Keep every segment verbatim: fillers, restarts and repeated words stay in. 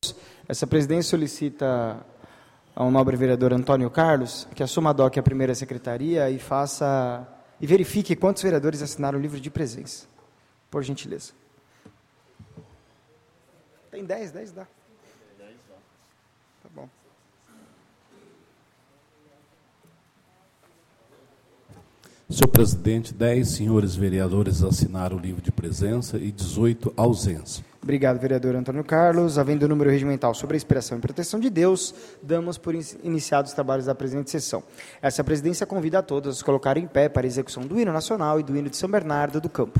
Essa presidência solicita ao nobre vereador Antônio Carlos que assuma a D O C a primeira secretaria e faça e verifique quantos vereadores assinaram o livro de presença. Por gentileza. Tem dez, dez dá. Tá bom. Senhor presidente, dez senhores vereadores assinaram o livro de presença e dezoito ausência. Obrigado, vereador Antônio Carlos. Havendo o número regimental sobre a inspiração e proteção de Deus, damos por iniciados os trabalhos da presente sessão. Essa presidência convida a todos a se colocar em pé para a execução do hino nacional e do hino de São Bernardo do Campo.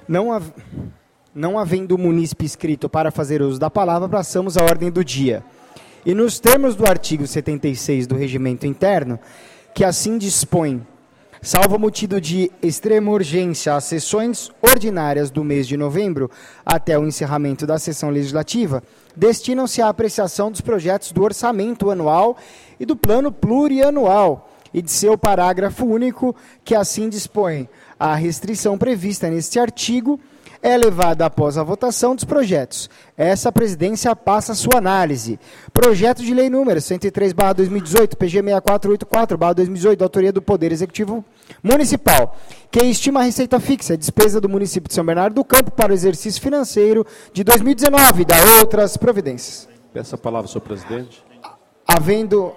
Não, hav não havendo munícipe inscrito para fazer uso da palavra, passamos à ordem do dia. E nos termos do artigo setenta e seis do Regimento Interno, que assim dispõe, salvo motivo de extrema urgência, as sessões ordinárias do mês de novembro até o encerramento da sessão legislativa destinam-se à apreciação dos projetos do orçamento anual e do plano plurianual e de seu parágrafo único, que assim dispõe. A restrição prevista neste artigo é levada após a votação dos projetos. Essa presidência passa a sua análise. Projeto de lei número cento e três barra dois mil e dezoito, P G seis quatro oito quatro barra dois mil e dezoito, da autoria do Poder Executivo Municipal, que estima a receita fixa, a despesa do município de São Bernardo do Campo para o exercício financeiro de dois mil e dezenove, da outras providências. Peço a palavra, senhor presidente. Havendo...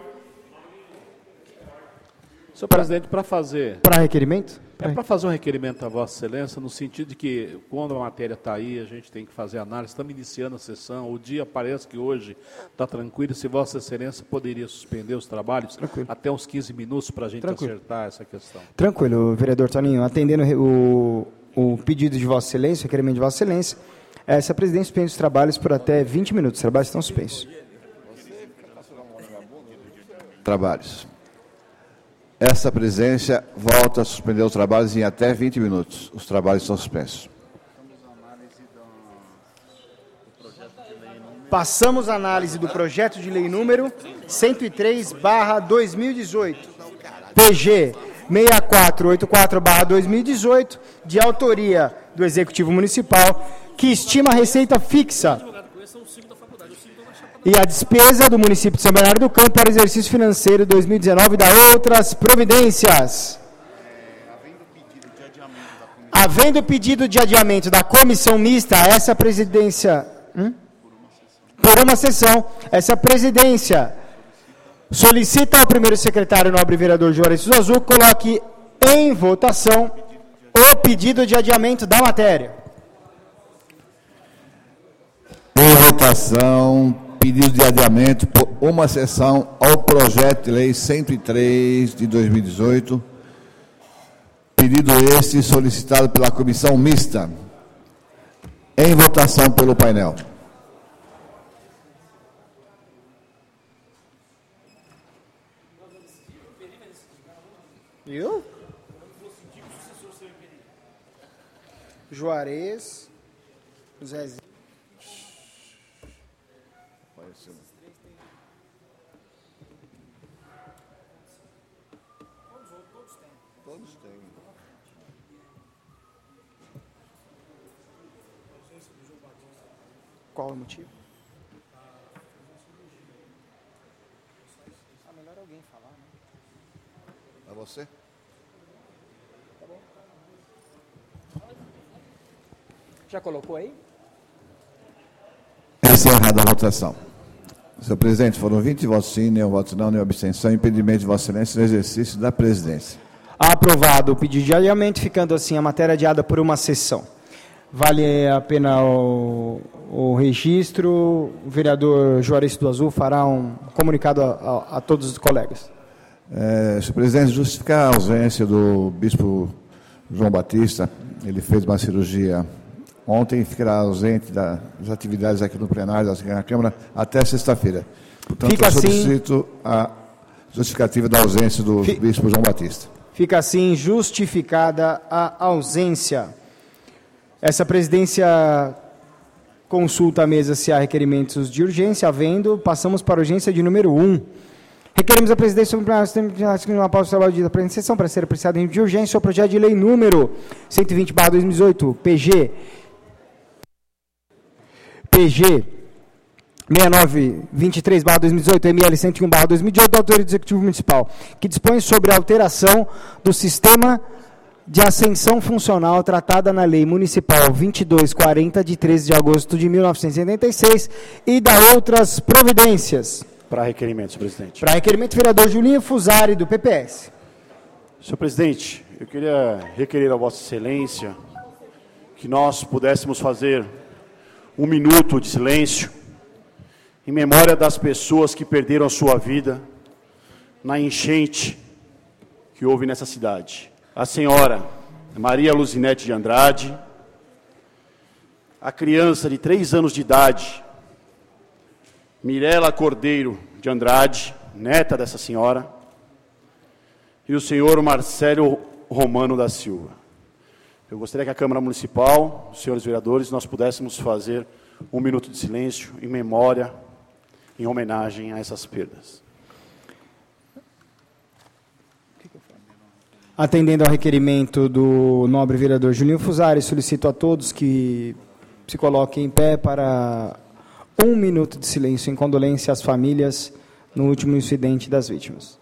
Senhor presidente, para fazer... Para requerimento? É para fazer um requerimento à Vossa Excelência, no sentido de que, quando a matéria está aí, a gente tem que fazer análise. Estamos iniciando a sessão, o dia parece que hoje está tranquilo. Se Vossa Excelência poderia suspender os trabalhos Tranquilo. até uns quinze minutos para a gente Tranquilo. acertar essa questão. Tranquilo, vereador Toninho. Atendendo o, o pedido de Vossa Excelência, o requerimento de Vossa Excelência, essa presidência suspende os trabalhos por até vinte minutos. Os trabalhos estão suspensos. Trabalhos. Essa presidência volta a suspender os trabalhos em até vinte minutos. Os trabalhos estão suspensos. Passamos a análise do projeto de lei número cento e três barra dois mil e dezoito, P G seis quatro oito quatro barra dois mil e dezoito, de autoria do Executivo Municipal, que estima a receita fixa e a despesa do município de São Bernardo do Campo para o exercício financeiro dois mil e dezenove, da outras providências. Havendo pedido de adiamento da comissão mista, essa presidência... Hum? Por uma sessão, essa presidência solicita ao primeiro secretário, nobre vereador Juarez do Azul, coloque em votação o pedido de adiamento da matéria. Em votação, pedido de adiamento por uma sessão ao projeto de lei cento e três de dois mil e dezoito. Pedido este solicitado pela comissão mista. Em votação pelo painel. Viu? Juarez, Zezinho. Todos têm. Qual o motivo? Ah, melhor alguém falar, né? É você? Tá bom. Já colocou aí? Encerrada a votação. Senhor presidente, foram vinte votos sim, nenhum voto não, nenhuma abstenção, impedimento de Vossa Excelência no exercício da presidência. Aprovado o pedido de adiamento, ficando assim a matéria adiada por uma sessão. Vale a pena o, o registro. O vereador Juarez do Azul fará um comunicado a, a, a todos os colegas. É, senhor presidente, justificar a ausência do bispo João Batista. Ele fez uma cirurgia ontem e ficará ausente das atividades aqui no plenário da Câmara até sexta-feira. Portanto, Fica eu assim, solicito a justificativa da ausência do fi, bispo João Batista. Fica assim justificada a ausência. Essa presidência consulta a mesa se há requerimentos de urgência. Havendo, passamos para a urgência de número um. Requeremos a presidência sobre uma pausa do trabalho de presente sessão para ser apreciado em de urgência o projeto de lei número cento e vinte barra dois mil e dezoito, P G P G seis nove dois três barra dois mil e dezoito, M L cento e um barra dois mil e dezoito, da autoria do Executivo Municipal, que dispõe sobre a alteração do sistema de ascensão funcional tratada na Lei Municipal vinte e dois quarenta, de treze de agosto de mil novecentos e setenta e seis, e da outras providências. Para requerimento, senhor presidente. Para requerimento, vereador Julinho Fusari, do P P S. Senhor presidente, eu queria requerer a Vossa Excelência que nós pudéssemos fazer um minuto de silêncio em memória das pessoas que perderam a sua vida na enchente que houve nessa cidade. A senhora Maria Luzinete de Andrade, a criança de três anos de idade, Mirela Cordeiro de Andrade, neta dessa senhora, e o senhor Marcelo Romano da Silva. Eu gostaria que a Câmara Municipal, os senhores vereadores, nós pudéssemos fazer um minuto de silêncio em memória, em homenagem a essas perdas. Atendendo ao requerimento do nobre vereador Julinho Fusari, solicito a todos que se coloquem em pé para um minuto de silêncio em condolência às famílias no último incidente das vítimas.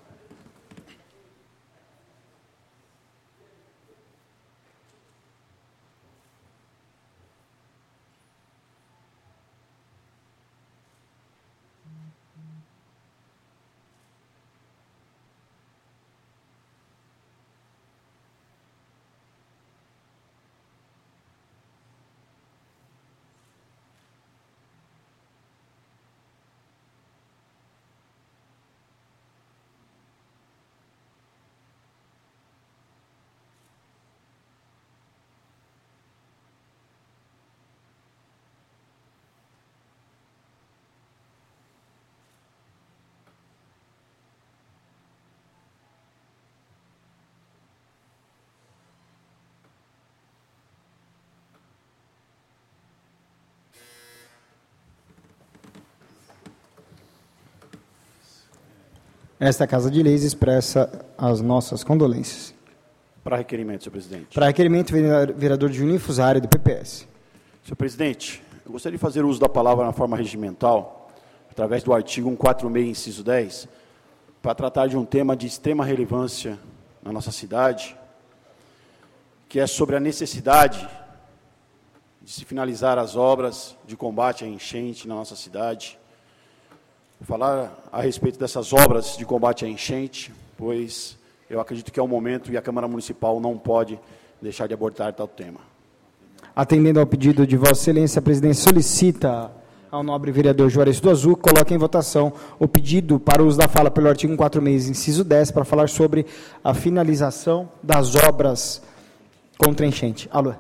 Esta Casa de Leis expressa as nossas condolências. Para requerimento, senhor presidente. Para requerimento, vereador Julinho Fusari, do P P S. Senhor presidente, eu gostaria de fazer uso da palavra na forma regimental, através do artigo cento e quarenta e seis, inciso dez, para tratar de um tema de extrema relevância na nossa cidade, que é sobre a necessidade de se finalizar as obras de combate à enchente na nossa cidade. Vou falar a respeito dessas obras de combate à enchente, pois eu acredito que é o momento e a Câmara Municipal não pode deixar de abordar tal tema. Atendendo ao pedido de Vossa Excelência, a presidência solicita ao nobre vereador Juarez do Azul que coloque em votação o pedido para o uso da fala pelo artigo cento e quarenta e seis, inciso dez, para falar sobre a finalização das obras contra a enchente. Alô.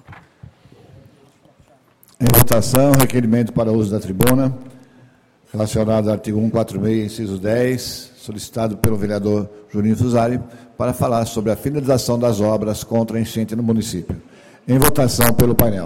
Em votação, requerimento para uso da tribuna, relacionado ao artigo cento e quarenta e seis, inciso dez, solicitado pelo vereador Julinho Fusari, para falar sobre a finalização das obras contra a enchente no município. Em votação pelo painel.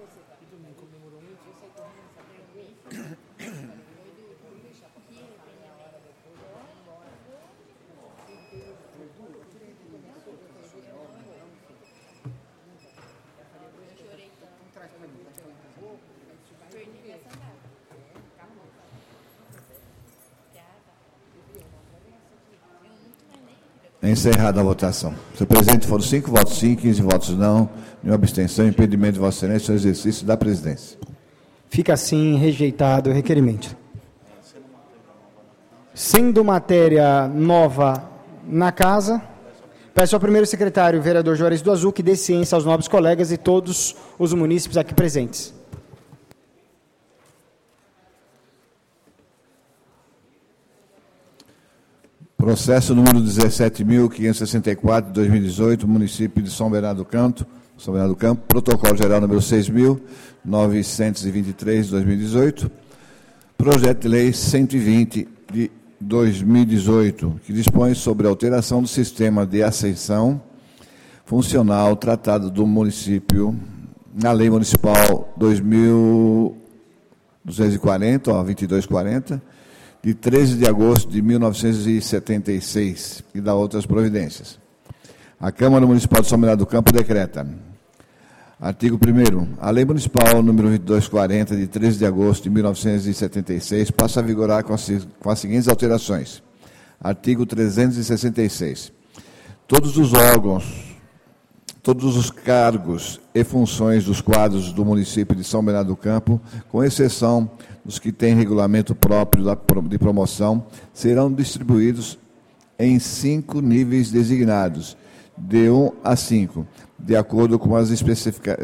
Encerrada a votação. Senhor presidente, foram cinco votos sim, quinze votos não, nenhuma abstenção, impedimento de Vossa Excelência no exercício da presidência. Fica assim rejeitado o requerimento. Sendo matéria nova na casa, peço ao primeiro secretário, vereador Juarez do Azul, que dê ciência aos nobres colegas e todos os munícipes aqui presentes. Processo número dezessete mil quinhentos e sessenta e quatro, de dois mil e dezoito, município de São Bernardo do Campo, São Bernardo do Campo, protocolo geral número seis mil novecentos e vinte e três, de dois mil e dezoito, projeto de lei cento e vinte, de dois mil e dezoito, que dispõe sobre a alteração do sistema de ascensão funcional tratado do município, na lei municipal dois mil duzentos e quarenta, ó, vinte e dois quarenta, de treze de agosto de mil novecentos e setenta e seis, e da outras providências. A Câmara Municipal de São Bernardo do Campo decreta. Artigo primeiro. A Lei Municipal número vinte e dois quarenta, de treze de agosto de mil novecentos e setenta e seis, passa a vigorar com as, com as seguintes alterações. Artigo trezentos e sessenta e seis. Todos os órgãos, todos os cargos e funções dos quadros do município de São Bernardo do Campo, com exceção dos que têm regulamento próprio de promoção, serão distribuídos em cinco níveis designados, de um a cinco, de acordo com as especific...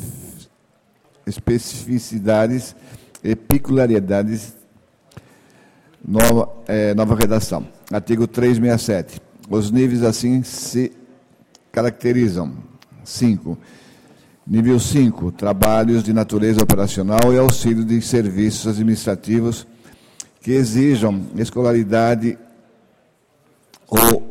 especificidades e peculiaridades. Nova, é, nova redação. Artigo trezentos e sessenta e sete. Os níveis assim se caracterizam. cinco. Nível cinco, trabalhos de natureza operacional e auxílio de serviços administrativos que exijam escolaridade ou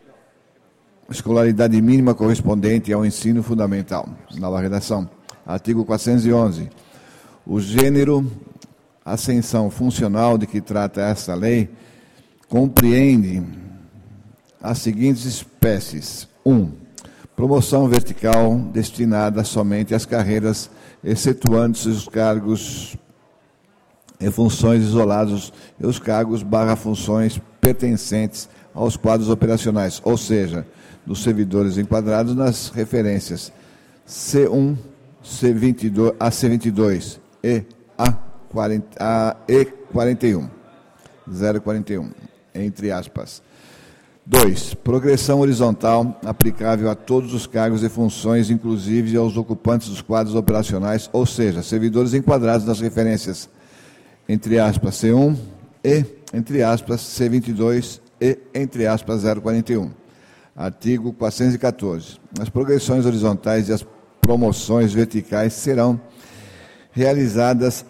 escolaridade mínima correspondente ao ensino fundamental. Nova redação. Artigo quatrocentos e onze. O gênero ascensão funcional de que trata esta lei compreende as seguintes espécies. um. Promoção vertical destinada somente às carreiras, excetuando-se os cargos e funções isolados e os cargos barra funções pertencentes aos quadros operacionais, ou seja, dos servidores enquadrados nas referências C um, C vinte e dois, A C vinte e dois e A E quarenta e um, zero quarenta e um, entre aspas. dois. Progressão horizontal aplicável a todos os cargos e funções, inclusive aos ocupantes dos quadros operacionais, ou seja, servidores enquadrados nas referências, entre aspas, C um e, entre aspas, C vinte e dois e, entre aspas, zero quarenta e um. Artigo quatrocentos e catorze. As progressões horizontais e as promoções verticais serão realizadas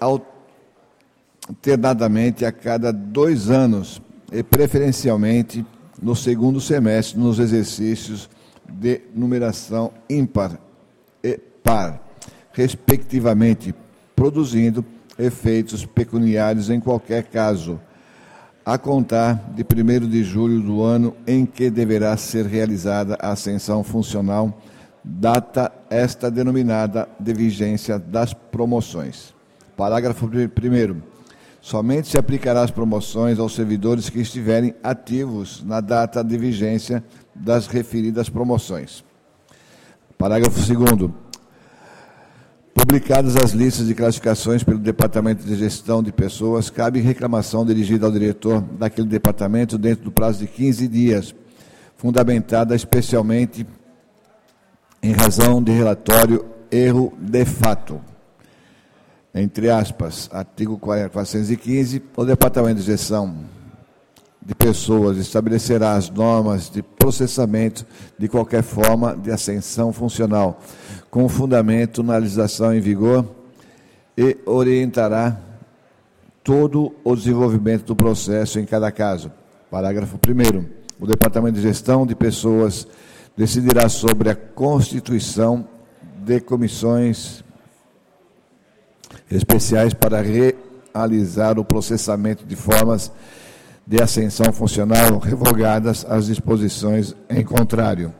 alternadamente a cada dois anos e, preferencialmente, no segundo semestre, nos exercícios de numeração ímpar e par, respectivamente, produzindo efeitos pecuniários em qualquer caso, a contar de primeiro de julho do ano em que deverá ser realizada a ascensão funcional, data esta denominada de vigência das promoções. Parágrafo primeiro. Somente se aplicará as promoções aos servidores que estiverem ativos na data de vigência das referidas promoções. Parágrafo segundo. Publicadas as listas de classificações pelo Departamento de Gestão de Pessoas, cabe reclamação dirigida ao diretor daquele departamento dentro do prazo de quinze dias, fundamentada especialmente em razão de relatório erro de fato. Entre aspas, artigo quatrocentos e quinze, o Departamento de Gestão de Pessoas estabelecerá as normas de processamento de qualquer forma de ascensão funcional, com fundamento na legislação em vigor e orientará todo o desenvolvimento do processo em cada caso. Parágrafo primeiro. O Departamento de Gestão de Pessoas decidirá sobre a constituição de comissões especiais para realizar o processamento de formas de ascensão funcional revogadas as disposições em contrário.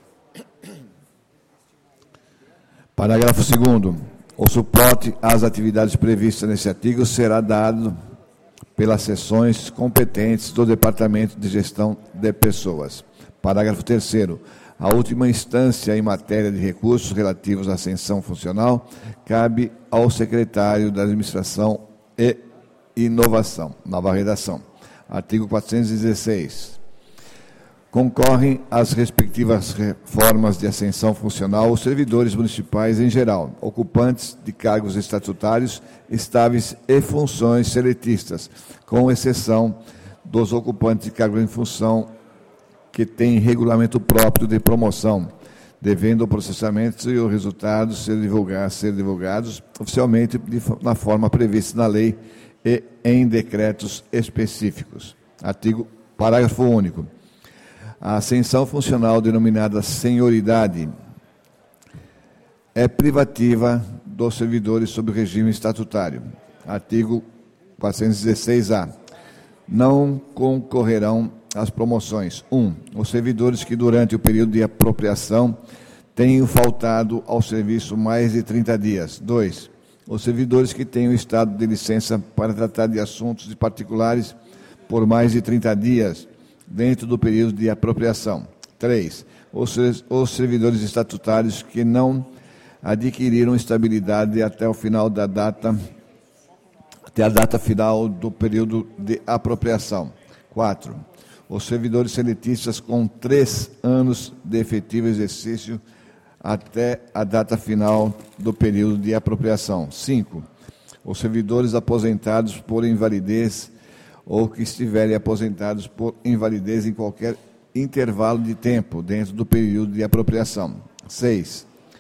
Parágrafo segundo. O suporte às atividades previstas nesse artigo será dado pelas seções competentes do Departamento de Gestão de Pessoas. Parágrafo terceiro. A última instância em matéria de recursos relativos à ascensão funcional cabe ao secretário da Administração e Inovação. Nova redação. Artigo quatrocentos e dezesseis. Concorrem às respectivas formas de ascensão funcional os servidores municipais em geral, ocupantes de cargos estatutários, estáveis e funções seletistas, com exceção dos ocupantes de cargos em função que têm regulamento próprio de promoção, devendo o processamento e os resultados ser divulgados, ser divulgados oficialmente de, na forma prevista na lei e em decretos específicos. Artigo, parágrafo único. A ascensão funcional denominada senioridade é privativa dos servidores sob regime estatutário. Artigo quatrocentos e dezesseis A. Não concorrerão às promoções. um. Os servidores que durante o período de apropriação tenham faltado ao serviço mais de trinta dias. dois. Os servidores que tenham estado de licença para tratar de assuntos de particulares por mais de trinta dias, dentro do período de apropriação. três. Os, os servidores estatutários que não adquiriram estabilidade até o final da data, até a data final do período de apropriação. quatro. Os servidores seletistas com três anos de efetivo exercício até a data final do período de apropriação. cinco. Os servidores aposentados por invalidez ou que estiverem aposentados por invalidez em qualquer intervalo de tempo dentro do período de apropriação. seis.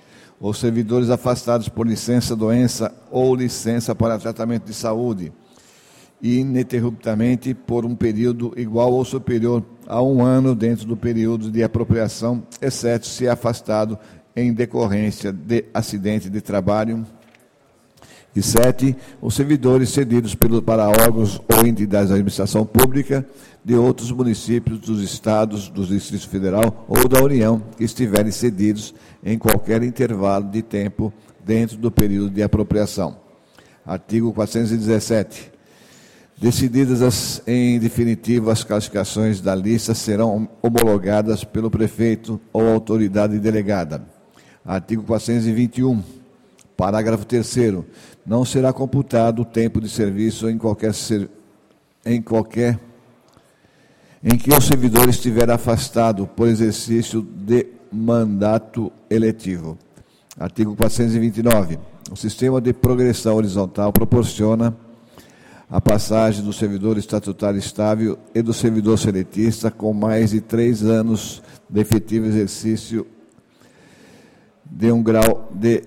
os servidores afastados por licença doença ou licença para tratamento de saúde, ininterruptamente por um período igual ou superior a um ano dentro do período de apropriação, exceto se afastado em decorrência de acidente de trabalho. E sete, os servidores cedidos pelo, para órgãos ou entidades da administração pública de outros municípios, dos estados, do Distrito Federal ou da União, que estiverem cedidos em qualquer intervalo de tempo dentro do período de apropriação. Artigo quatrocentos e dezessete. Decididas as, em definitivo as classificações da lista, serão homologadas pelo prefeito ou autoridade delegada. Artigo quatrocentos e vinte e um. Parágrafo terceiro. Não será computado o tempo de serviço em qualquer, ser, em qualquer em que o servidor estiver afastado por exercício de mandato eletivo. Artigo quatrocentos e vinte e nove. O sistema de progressão horizontal proporciona a passagem do servidor estatutário estável e do servidor seletista com mais de três anos de efetivo exercício de um grau de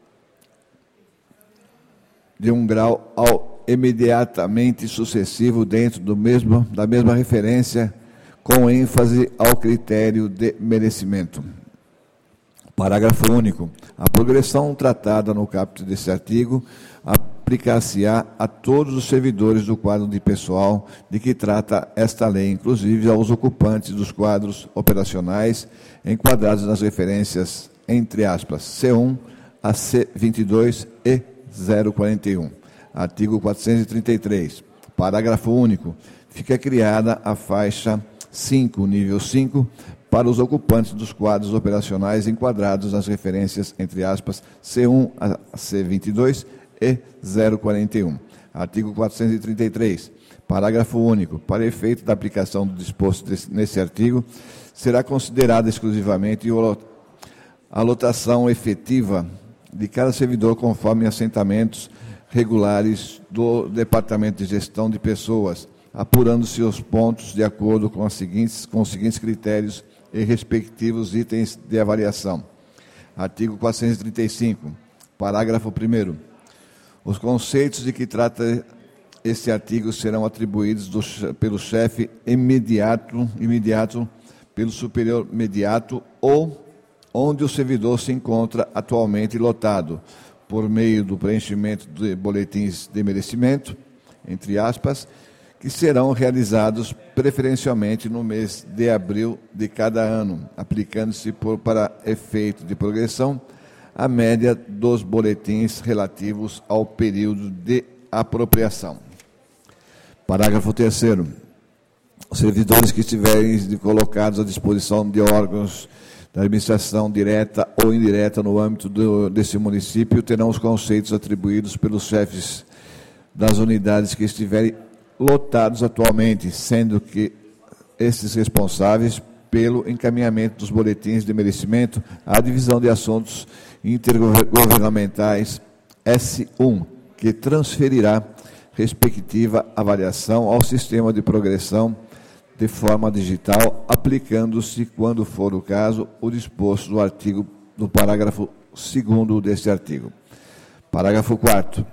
de um grau ao imediatamente sucessivo dentro do mesmo, da mesma referência, com ênfase ao critério de merecimento. Parágrafo único. A progressão tratada no caput deste artigo aplicar-se-á a todos os servidores do quadro de pessoal de que trata esta lei, inclusive aos ocupantes dos quadros operacionais enquadrados nas referências, entre aspas, C um a C vinte e dois e zero quarenta e um. Artigo quatrocentos e trinta e três. Parágrafo único. Fica criada a faixa cinco, nível cinco, para os ocupantes dos quadros operacionais enquadrados nas referências, entre aspas, C um a C vinte e dois e zero quarenta e um. Artigo quatrocentos e trinta e três. Parágrafo único. Para efeito da aplicação do disposto desse, nesse artigo, será considerada exclusivamente a lotação efetiva de cada servidor conforme assentamentos regulares do Departamento de Gestão de Pessoas, apurando-se os pontos de acordo com, as seguintes, com os seguintes critérios e respectivos itens de avaliação. Artigo quatrocentos e trinta e cinco. Parágrafo primeiro. Os conceitos de que trata este artigo serão atribuídos do, pelo chefe imediato, imediato, pelo superior imediato ou onde o servidor se encontra atualmente lotado, por meio do preenchimento de boletins de merecimento, entre aspas, que serão realizados preferencialmente no mês de abril de cada ano, aplicando-se por, para efeito de progressão a média dos boletins relativos ao período de apropriação. Parágrafo terceiro. Os servidores que estiverem colocados à disposição de órgãos da administração direta ou indireta no âmbito do, desse município terão os conceitos atribuídos pelos chefes das unidades que estiverem lotados atualmente, sendo que esses responsáveis pelo encaminhamento dos boletins de merecimento à divisão de assuntos intergovernamentais S um, que transferirá respectiva avaliação ao sistema de progressão de forma digital, aplicando-se, quando for o caso, o disposto do artigo, do parágrafo segundo deste artigo. Parágrafo quarto.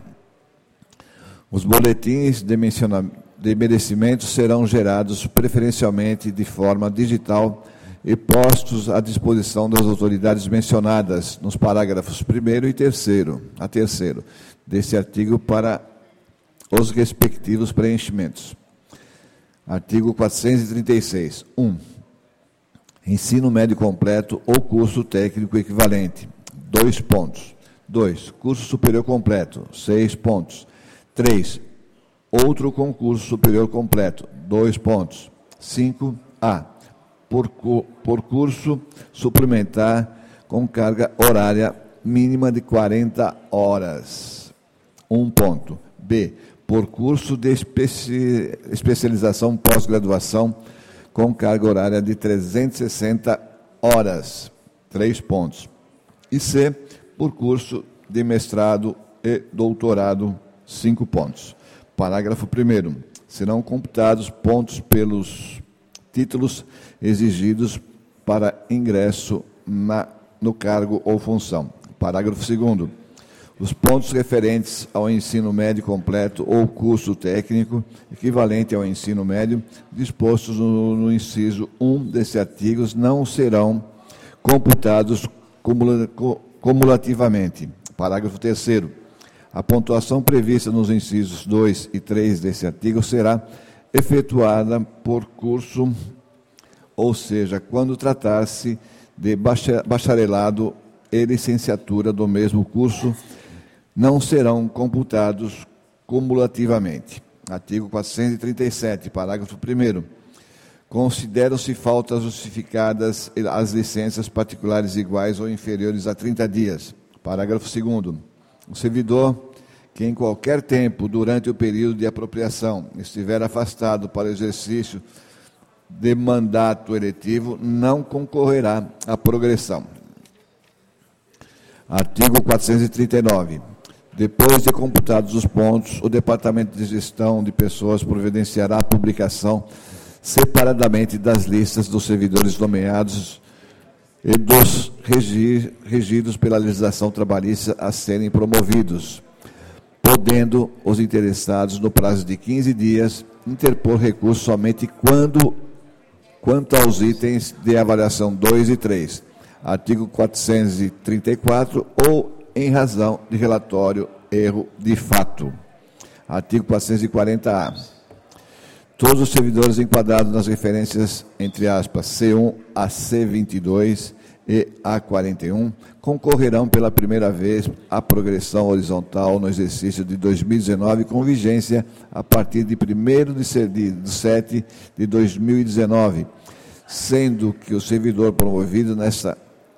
Os boletins de, de merecimento serão gerados preferencialmente de forma digital e postos à disposição das autoridades mencionadas nos parágrafos primeiro e terceiro, a terceiro, deste artigo para os respectivos preenchimentos. Artigo quatrocentos e trinta e seis. um. Ensino médio completo ou curso técnico equivalente. Dois pontos. dois. Curso superior completo. Seis pontos. três. Outro concurso superior completo. Dois pontos. cinco. A. Por, por curso suplementar com carga horária mínima de quarenta horas. Um ponto. B. Por curso de especi especialização pós-graduação com carga horária de trezentas e sessenta horas, três pontos. E C, por curso de mestrado e doutorado, cinco pontos. Parágrafo primeiro. Serão computados pontos pelos títulos exigidos para ingresso na, no cargo ou função. Parágrafo segundo. Os pontos referentes ao ensino médio completo ou curso técnico equivalente ao ensino médio, dispostos no, no inciso um desse artigo, não serão computados cumula, cumulativamente. Parágrafo terceiro. A pontuação prevista nos incisos dois e três desse artigo será efetuada por curso, ou seja, quando tratar-se de bacharelado e licenciatura do mesmo curso, não serão computados cumulativamente. Artigo quatrocentos e trinta e sete, parágrafo primeiro. Consideram-se faltas justificadas as licenças particulares iguais ou inferiores a trinta dias. Parágrafo segundo. O servidor que em qualquer tempo, durante o período de apropriação, estiver afastado para o exercício de mandato eletivo, não concorrerá à progressão. Artigo quatrocentos e trinta e nove. Depois de computados os pontos, o Departamento de Gestão de Pessoas providenciará a publicação separadamente das listas dos servidores nomeados e dos regi regidos pela legislação trabalhista a serem promovidos, podendo os interessados, no prazo de quinze dias, interpor recurso somente quando, quanto aos itens de avaliação dois e três. Artigo quatrocentos e trinta e quatro, ou em razão de relatório erro de fato. Artigo quatrocentos e quarenta A. Todos os servidores enquadrados nas referências, entre aspas, C um a C vinte e dois e A quarenta e um, concorrerão pela primeira vez à progressão horizontal no exercício de dois mil e dezenove, com vigência a partir de primeiro de setembro de dois mil e dezenove, sendo que o servidor promovido nessa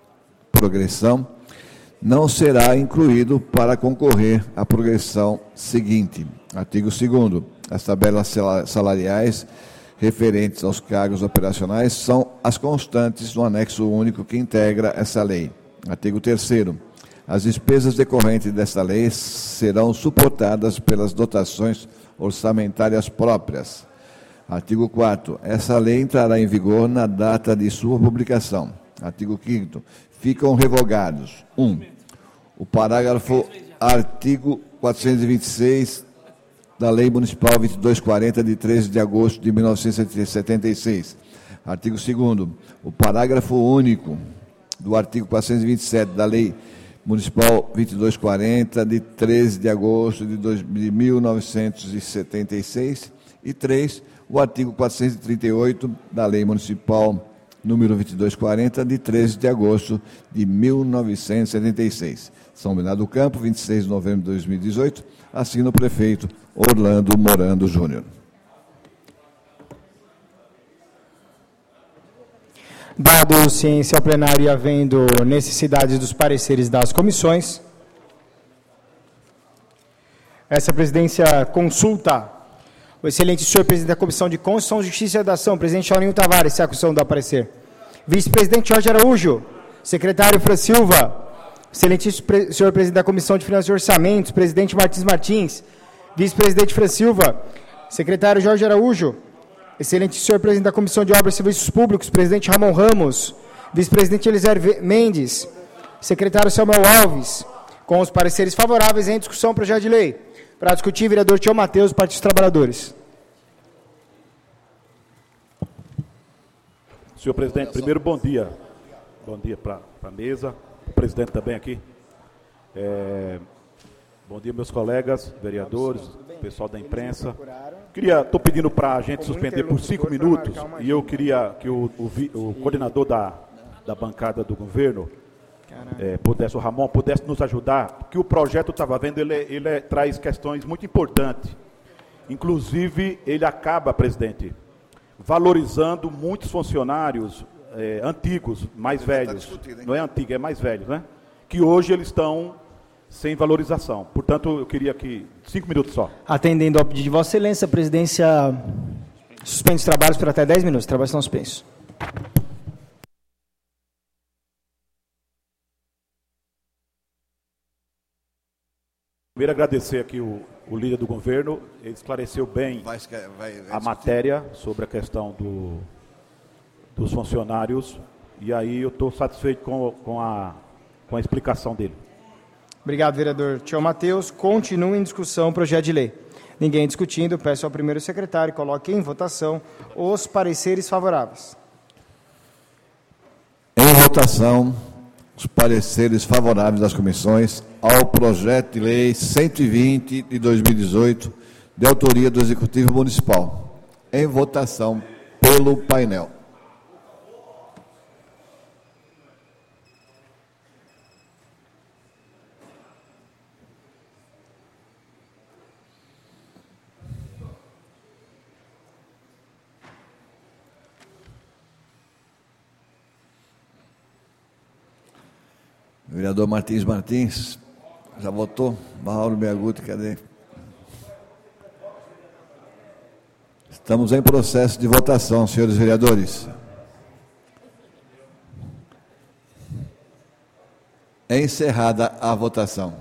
progressão não será incluído para concorrer à progressão seguinte. Artigo segundo. As tabelas salariais referentes aos cargos operacionais são as constantes no anexo único que integra essa lei. Artigo terceiro. As despesas decorrentes desta lei serão suportadas pelas dotações orçamentárias próprias. Artigo quarto. Essa lei entrará em vigor na data de sua publicação. Artigo quinto. Ficam revogados: um. O parágrafo artigo quatrocentos e vinte e seis da Lei Municipal vinte e dois quarenta, de treze de agosto de mil novecentos e setenta e seis. Artigo segundo. O parágrafo único do artigo quatrocentos e vinte e sete da Lei Municipal vinte e dois quarenta, de treze de agosto de mil novecentos e setenta e seis. E três. O artigo quatrocentos e trinta e oito da Lei Municipal número vinte e dois quarenta, de treze de agosto de mil novecentos e setenta e seis. São Bernardo do Campo, vinte e seis de novembro de dois mil e dezoito, assina o prefeito Orlando Morando Júnior. Dado ciência ao plenário e havendo necessidade dos pareceres das comissões, essa presidência consulta o excelente senhor presidente da Comissão de Constituição, Justiça e Redação, presidente Jaurinho Tavares, se a comissão dá parecer. Vice-presidente Jorge Araújo, secretário Fran Silva, excelente senhor presidente da Comissão de Finanças e Orçamentos, presidente Martins Martins, vice-presidente Fran Silva, secretário Jorge Araújo, excelente senhor presidente da Comissão de Obras e Serviços Públicos, presidente Ramon Ramos, vice-presidente Elisir Mendes, secretário Samuel Alves, com os pareceres favoráveis em discussão do projeto de lei. Para discutir, vereador Tião Mateus, do Partido dos Trabalhadores. Senhor presidente, primeiro, bom dia. Bom dia para a mesa, o presidente também aqui. É, bom dia, meus colegas, vereadores, pessoal da imprensa. Queria, estou pedindo para a gente suspender por cinco minutos, e eu queria que o, o, o coordenador da, da bancada do governo, É, pudesse, o Ramon, pudesse nos ajudar, porque o projeto, estava vendo, ele, ele é, traz questões muito importantes. Inclusive, ele acaba, presidente, valorizando muitos funcionários é, antigos, mais velhos, não é antigo, é mais velhos, né? Que hoje eles estão sem valorização. Portanto, eu queria que, cinco minutos só. Atendendo ao pedido de Vossa Excelência, a presidência suspende os trabalhos por até dez minutos. Trabalhos estão suspensos. Primeiro, agradecer aqui o, o líder do governo, ele esclareceu bem vai, vai, vai a matéria sobre a questão do, dos funcionários, e aí eu estou satisfeito com, com, a, com a explicação dele. Obrigado, vereador Tio Matheus. Continua em discussão o projeto de lei. Ninguém discutindo, peço ao primeiro secretário que coloque em votação os pareceres favoráveis. Em votação, os pareceres favoráveis das comissões ao projeto de lei cento e vinte de dois mil e dezoito, de autoria do Executivo Municipal. Em votação pelo painel. Vereador Martins Martins, já votou? Mauro Meaguti, cadê? Estamos em processo de votação, senhores vereadores. É encerrada a votação.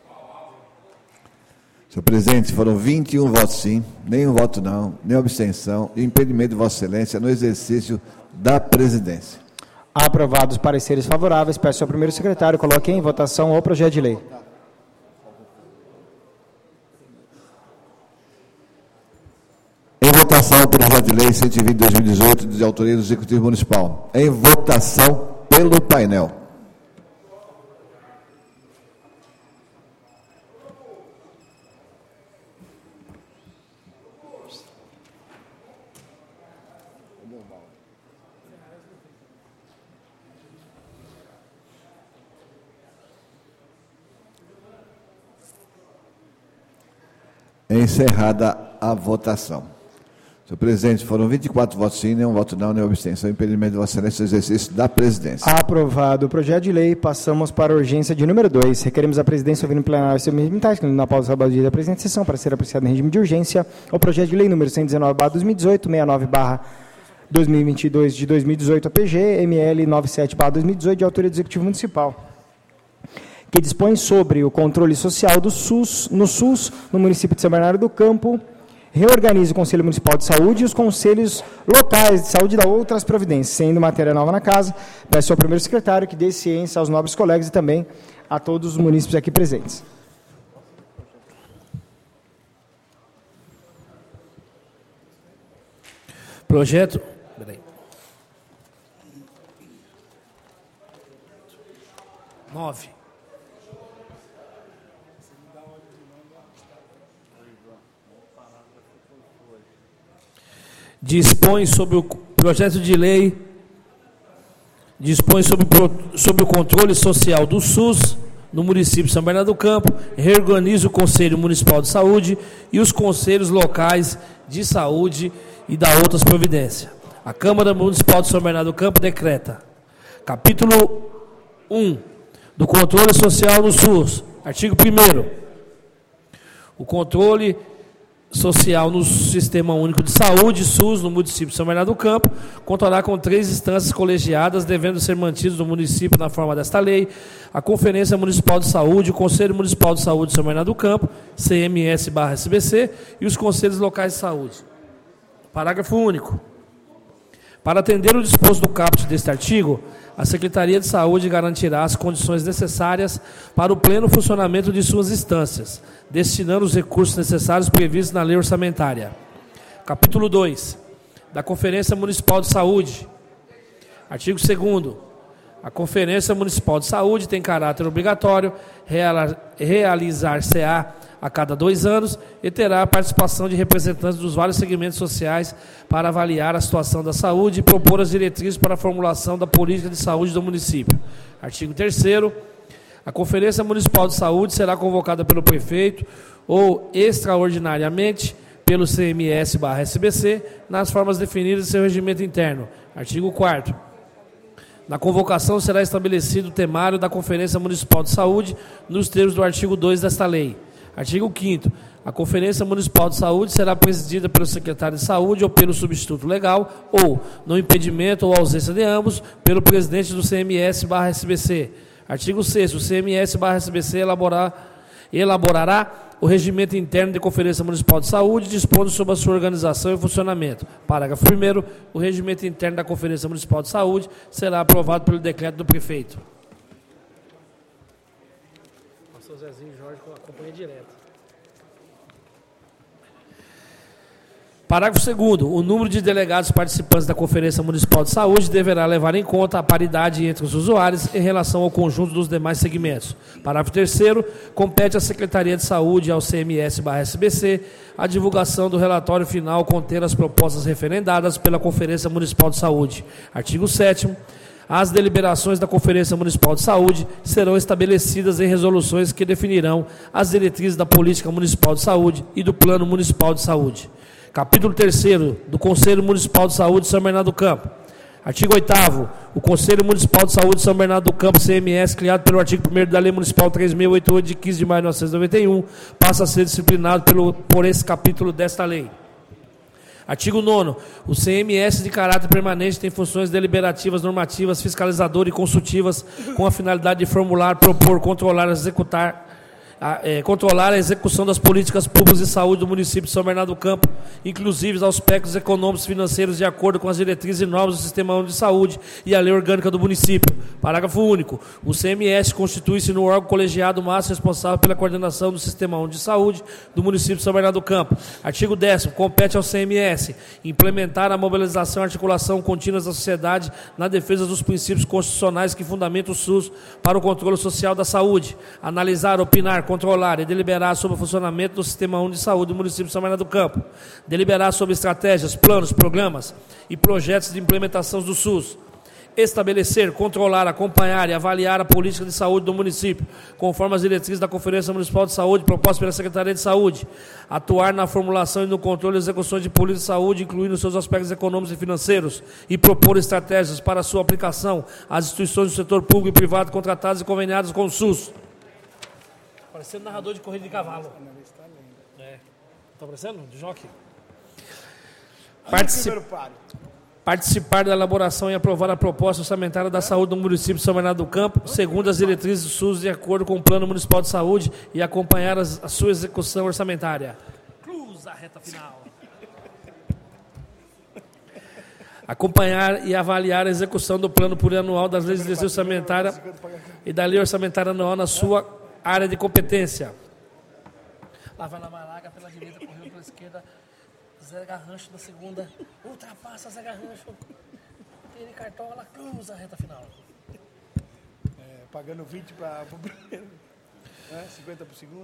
Senhor presidente, foram vinte e um votos sim, nenhum voto não, nenhuma abstenção e impedimento de Vossa Excelência no exercício da presidência. Aprovados os pareceres favoráveis, peço ao primeiro secretário coloque em votação o projeto de lei. Em votação o projeto de lei cento e vinte de dois mil e dezoito, de autoria do Executivo Municipal. Em votação pelo painel. Encerrada a votação. Senhor presidente, foram vinte e quatro votos sim, nenhum voto não, nenhuma abstenção, impedimento de Vossa Excelência no exercício da presidência. Aprovado o projeto de lei, passamos para a urgência de número dois. Requeremos a presidência ouvir no plenário seu mesmo que na pausa do dia da presente sessão para ser apreciado em regime de urgência o projeto de lei número cento e dezenove barra dois mil e dezoito, sessenta e nove barra dois mil e vinte e dois de dois mil e dezoito A P G, M L noventa e sete barra dois mil e dezoito de autoria do Executivo Municipal, que dispõe sobre o controle social do SUS, no SUS, no município de São Bernardo do Campo, reorganiza o Conselho Municipal de Saúde e os conselhos locais de saúde da outras providências, sendo matéria nova na casa. Peço ao primeiro secretário que dê ciência aos nobres colegas e também a todos os munícipes aqui presentes. Projeto... Peraí. Nove. Dispõe sobre o projeto de lei, dispõe sobre, sobre o controle social do SUS no município de São Bernardo do Campo, reorganiza o Conselho Municipal de Saúde e os conselhos locais de saúde e da outras providências. A Câmara Municipal de São Bernardo do Campo decreta. Capítulo um do controle social do SUS. Artigo primeiro. O controle social no Sistema Único de Saúde, SUS, no município de São Bernardo do Campo, contará com três instâncias colegiadas, devendo ser mantidos no município na forma desta lei: a Conferência Municipal de Saúde, o Conselho Municipal de Saúde de São Bernardo do Campo, C M S barra S B C, e os Conselhos Locais de Saúde. Parágrafo único. Para atender o disposto do caput deste artigo, a Secretaria de Saúde garantirá as condições necessárias para o pleno funcionamento de suas instâncias, destinando os recursos necessários previstos na lei orçamentária. Capítulo dois da Conferência Municipal de Saúde. Artigo segundo. A Conferência Municipal de Saúde tem caráter obrigatório, realizar-se-á a cada dois anos e terá a participação de representantes dos vários segmentos sociais para avaliar a situação da saúde e propor as diretrizes para a formulação da política de saúde do município. Artigo terceiro. A Conferência Municipal de Saúde será convocada pelo prefeito ou, extraordinariamente, pelo C M S barra S B C, nas formas definidas em seu regimento interno. Artigo quarto. Na convocação será estabelecido o temário da Conferência Municipal de Saúde nos termos do artigo dois desta lei. Artigo quinto. A Conferência Municipal de Saúde será presidida pelo secretário de Saúde ou pelo substituto legal ou, no impedimento ou ausência de ambos, pelo presidente do C M S barra S B C. Artigo sexto. O C M S barra S B C elaborar, elaborará o regimento interno de Conferência Municipal de Saúde, dispondo sobre a sua organização e funcionamento. Parágrafo primeiro. O regimento interno da Conferência Municipal de Saúde será aprovado pelo decreto do prefeito. seu Zezinho e Jorge acompanham direto. Parágrafo segundo. O número de delegados participantes da Conferência Municipal de Saúde deverá levar em conta a paridade entre os usuários em relação ao conjunto dos demais segmentos. Parágrafo terceiro. Compete à Secretaria de Saúde e ao C M S barra S B C a divulgação do relatório final contendo as propostas referendadas pela Conferência Municipal de Saúde. Artigo sétimo. As deliberações da Conferência Municipal de Saúde serão estabelecidas em resoluções que definirão as diretrizes da Política Municipal de Saúde e do Plano Municipal de Saúde. Capítulo terceiro do Conselho Municipal de Saúde de São Bernardo do Campo. Artigo oitavo. O Conselho Municipal de Saúde de São Bernardo do Campo, C M S, criado pelo artigo primeiro da Lei Municipal três mil oitenta e oito, de quinze de maio de mil novecentos e noventa e um, passa a ser disciplinado pelo, por esse capítulo desta lei. Artigo nono. O C M S de caráter permanente tem funções deliberativas, normativas, fiscalizadoras e consultivas com a finalidade de formular, propor, controlar, executar, A, é, controlar a execução das políticas públicas de saúde do município de São Bernardo do Campo, inclusive aos aspectos econômicos e financeiros de acordo com as diretrizes e normas do Sistema Único de Saúde e a lei orgânica do município. Parágrafo único. O C M S constitui-se no órgão colegiado máximo responsável pela coordenação do Sistema Único de Saúde do município de São Bernardo do Campo. Artigo décimo. Compete ao C M S implementar a mobilização e articulação contínuas da sociedade na defesa dos princípios constitucionais que fundamentam o SUS para o controle social da saúde. Analisar, opinar, controlar e deliberar sobre o funcionamento do Sistema Único de Saúde do município de São Bernardo do Campo. Deliberar sobre estratégias, planos, programas e projetos de implementação do SUS. Estabelecer, controlar, acompanhar e avaliar a política de saúde do município, conforme as diretrizes da Conferência Municipal de Saúde propostas pela Secretaria de Saúde. Atuar na formulação e no controle e execução de políticas de saúde, incluindo seus aspectos econômicos e financeiros, e propor estratégias para sua aplicação às instituições do setor público e privado contratadas e conveniadas com o SUS. Parecendo narrador de corrida de cavalo. É. Está parecendo? De jockey. Particip... Participar da elaboração e aprovar a proposta orçamentária da saúde do município de São Bernardo do Campo, segundo as diretrizes do SUS, de acordo com o Plano Municipal de Saúde, e acompanhar as, a sua execução orçamentária. Cruz a reta final. Acompanhar e avaliar a execução do plano plurianual das leis de direção orçamentária e da lei orçamentária anual na sua área de competência. Lá vai na Malaga, pela direita, correu pela esquerda, Zé Garrancho na segunda, ultrapassa Zé Garrancho, ele cartola, cruza a reta final. É, pagando vinte para o primeiro, né? cinquenta para o segundo.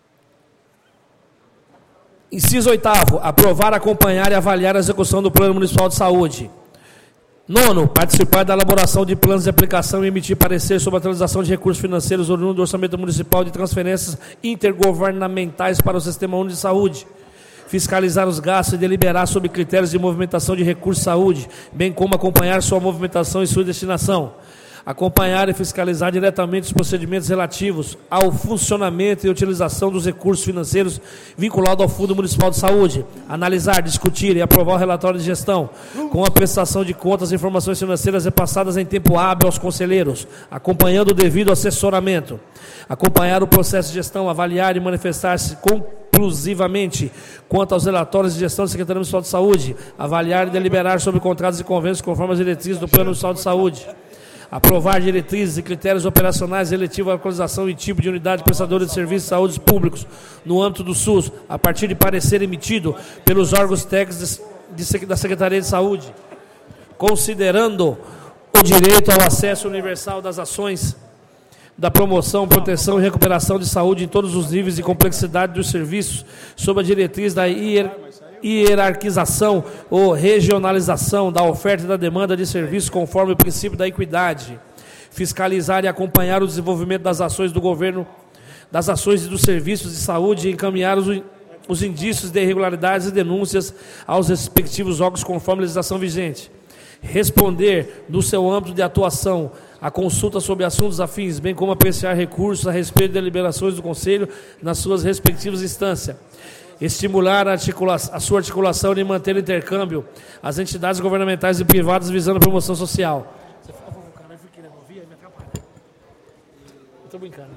Inciso oitavo. Aprovar, acompanhar e avaliar a execução do Plano Municipal de Saúde. Nono, participar da elaboração de planos de aplicação e emitir parecer sobre a utilização de recursos financeiros oriundos do orçamento municipal de transferências intergovernamentais para o Sistema Único de Saúde. Fiscalizar os gastos e deliberar sobre critérios de movimentação de recursos de saúde, bem como acompanhar sua movimentação e sua destinação. Acompanhar e fiscalizar diretamente os procedimentos relativos ao funcionamento e utilização dos recursos financeiros vinculados ao Fundo Municipal de Saúde. Analisar, discutir e aprovar o relatório de gestão, com a prestação de contas e informações financeiras repassadas em tempo hábil aos conselheiros, acompanhando o devido assessoramento. Acompanhar o processo de gestão, avaliar e manifestar-se conclusivamente quanto aos relatórios de gestão da Secretaria Municipal de Saúde. Avaliar e deliberar sobre contratos e convênios conforme as diretrizes do Plano Municipal de Saúde. Aprovar diretrizes e critérios operacionais relativos à localização e tipo de unidade prestadora de serviços de saúde públicos no âmbito do SUS, a partir de parecer emitido pelos órgãos técnicos de, de, da Secretaria de Saúde, considerando o direito ao acesso universal das ações da promoção, proteção e recuperação de saúde em todos os níveis de complexidade dos serviços, sob a diretriz da hier hierarquização ou regionalização da oferta e da demanda de serviços conforme o princípio da equidade. Fiscalizar e acompanhar o desenvolvimento das ações do governo, das ações e dos serviços de saúde e encaminhar os, os indícios de irregularidades e denúncias aos respectivos órgãos conforme a legislação vigente. Responder, no seu âmbito de atuação, a consulta sobre assuntos afins, bem como apreciar recursos a respeito de deliberações do Conselho nas suas respectivas instâncias. Estimular a, a sua articulação e manter o intercâmbio às entidades governamentais e privadas visando a promoção social. Você fala, cara, eu fiquei ouvir, me atrapalha. Estou brincando.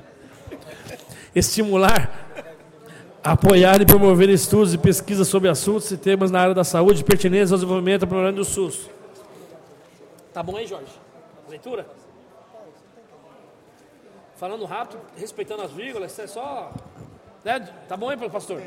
Estimular, apoiar e promover estudos e pesquisas sobre assuntos e temas na área da saúde pertinentes ao desenvolvimento e aprimoramento do SUS. Tá bom aí, Jorge? Leitura? falando rápido, respeitando as vírgulas, isso é só... Né? Tá bom aí, pastor?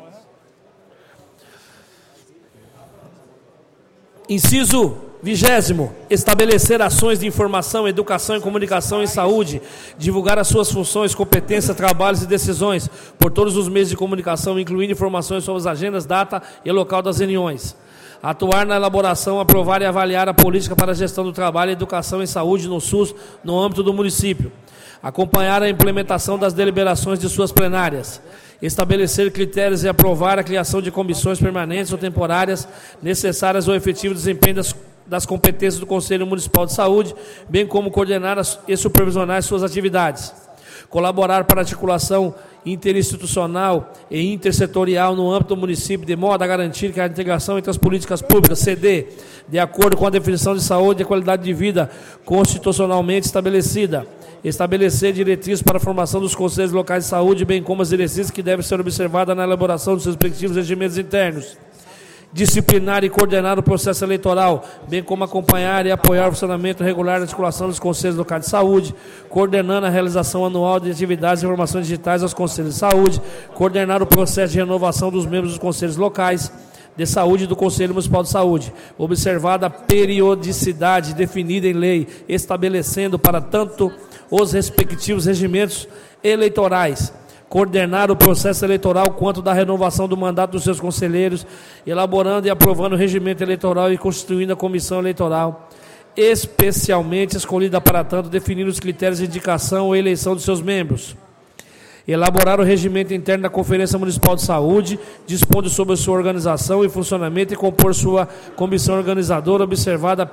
Inciso vigésimo, estabelecer ações de informação, educação e comunicação em saúde, divulgar as suas funções, competências, trabalhos e decisões por todos os meios de comunicação, incluindo informações sobre as agendas, data e local das reuniões. Atuar na elaboração, aprovar e avaliar a política para a gestão do trabalho e educação em saúde no SUS no âmbito do município. Acompanhar a implementação das deliberações de suas plenárias. Estabelecer critérios e aprovar a criação de comissões permanentes ou temporárias necessárias ao efetivo desempenho das, das competências do Conselho Municipal de Saúde, bem como coordenar as, e supervisionar as suas atividades. Colaborar para a articulação interinstitucional e intersetorial no âmbito do município, de modo a garantir que a integração entre as políticas públicas, C D, de acordo com a definição de saúde e qualidade de vida constitucionalmente estabelecida. Estabelecer diretrizes para a formação dos conselhos locais de saúde, bem como as diretrizes que devem ser observadas na elaboração dos seus respectivos regimentos internos. Disciplinar e coordenar o processo eleitoral, bem como acompanhar e apoiar o funcionamento regular da articulação dos conselhos locais de saúde, coordenando a realização anual de atividades e informações digitais aos conselhos de saúde, coordenar o processo de renovação dos membros dos conselhos locais de saúde do Conselho Municipal de Saúde, observada a periodicidade definida em lei, estabelecendo para tanto os respectivos regimentos eleitorais, coordenar o processo eleitoral quanto da renovação do mandato dos seus conselheiros, elaborando e aprovando o regimento eleitoral e constituindo a comissão eleitoral, especialmente escolhida para tanto, definindo os critérios de indicação ou eleição dos seus membros. Elaborar o regimento interno da Conferência Municipal de Saúde, dispondo sobre a sua organização e funcionamento e compor sua comissão organizadora, observada a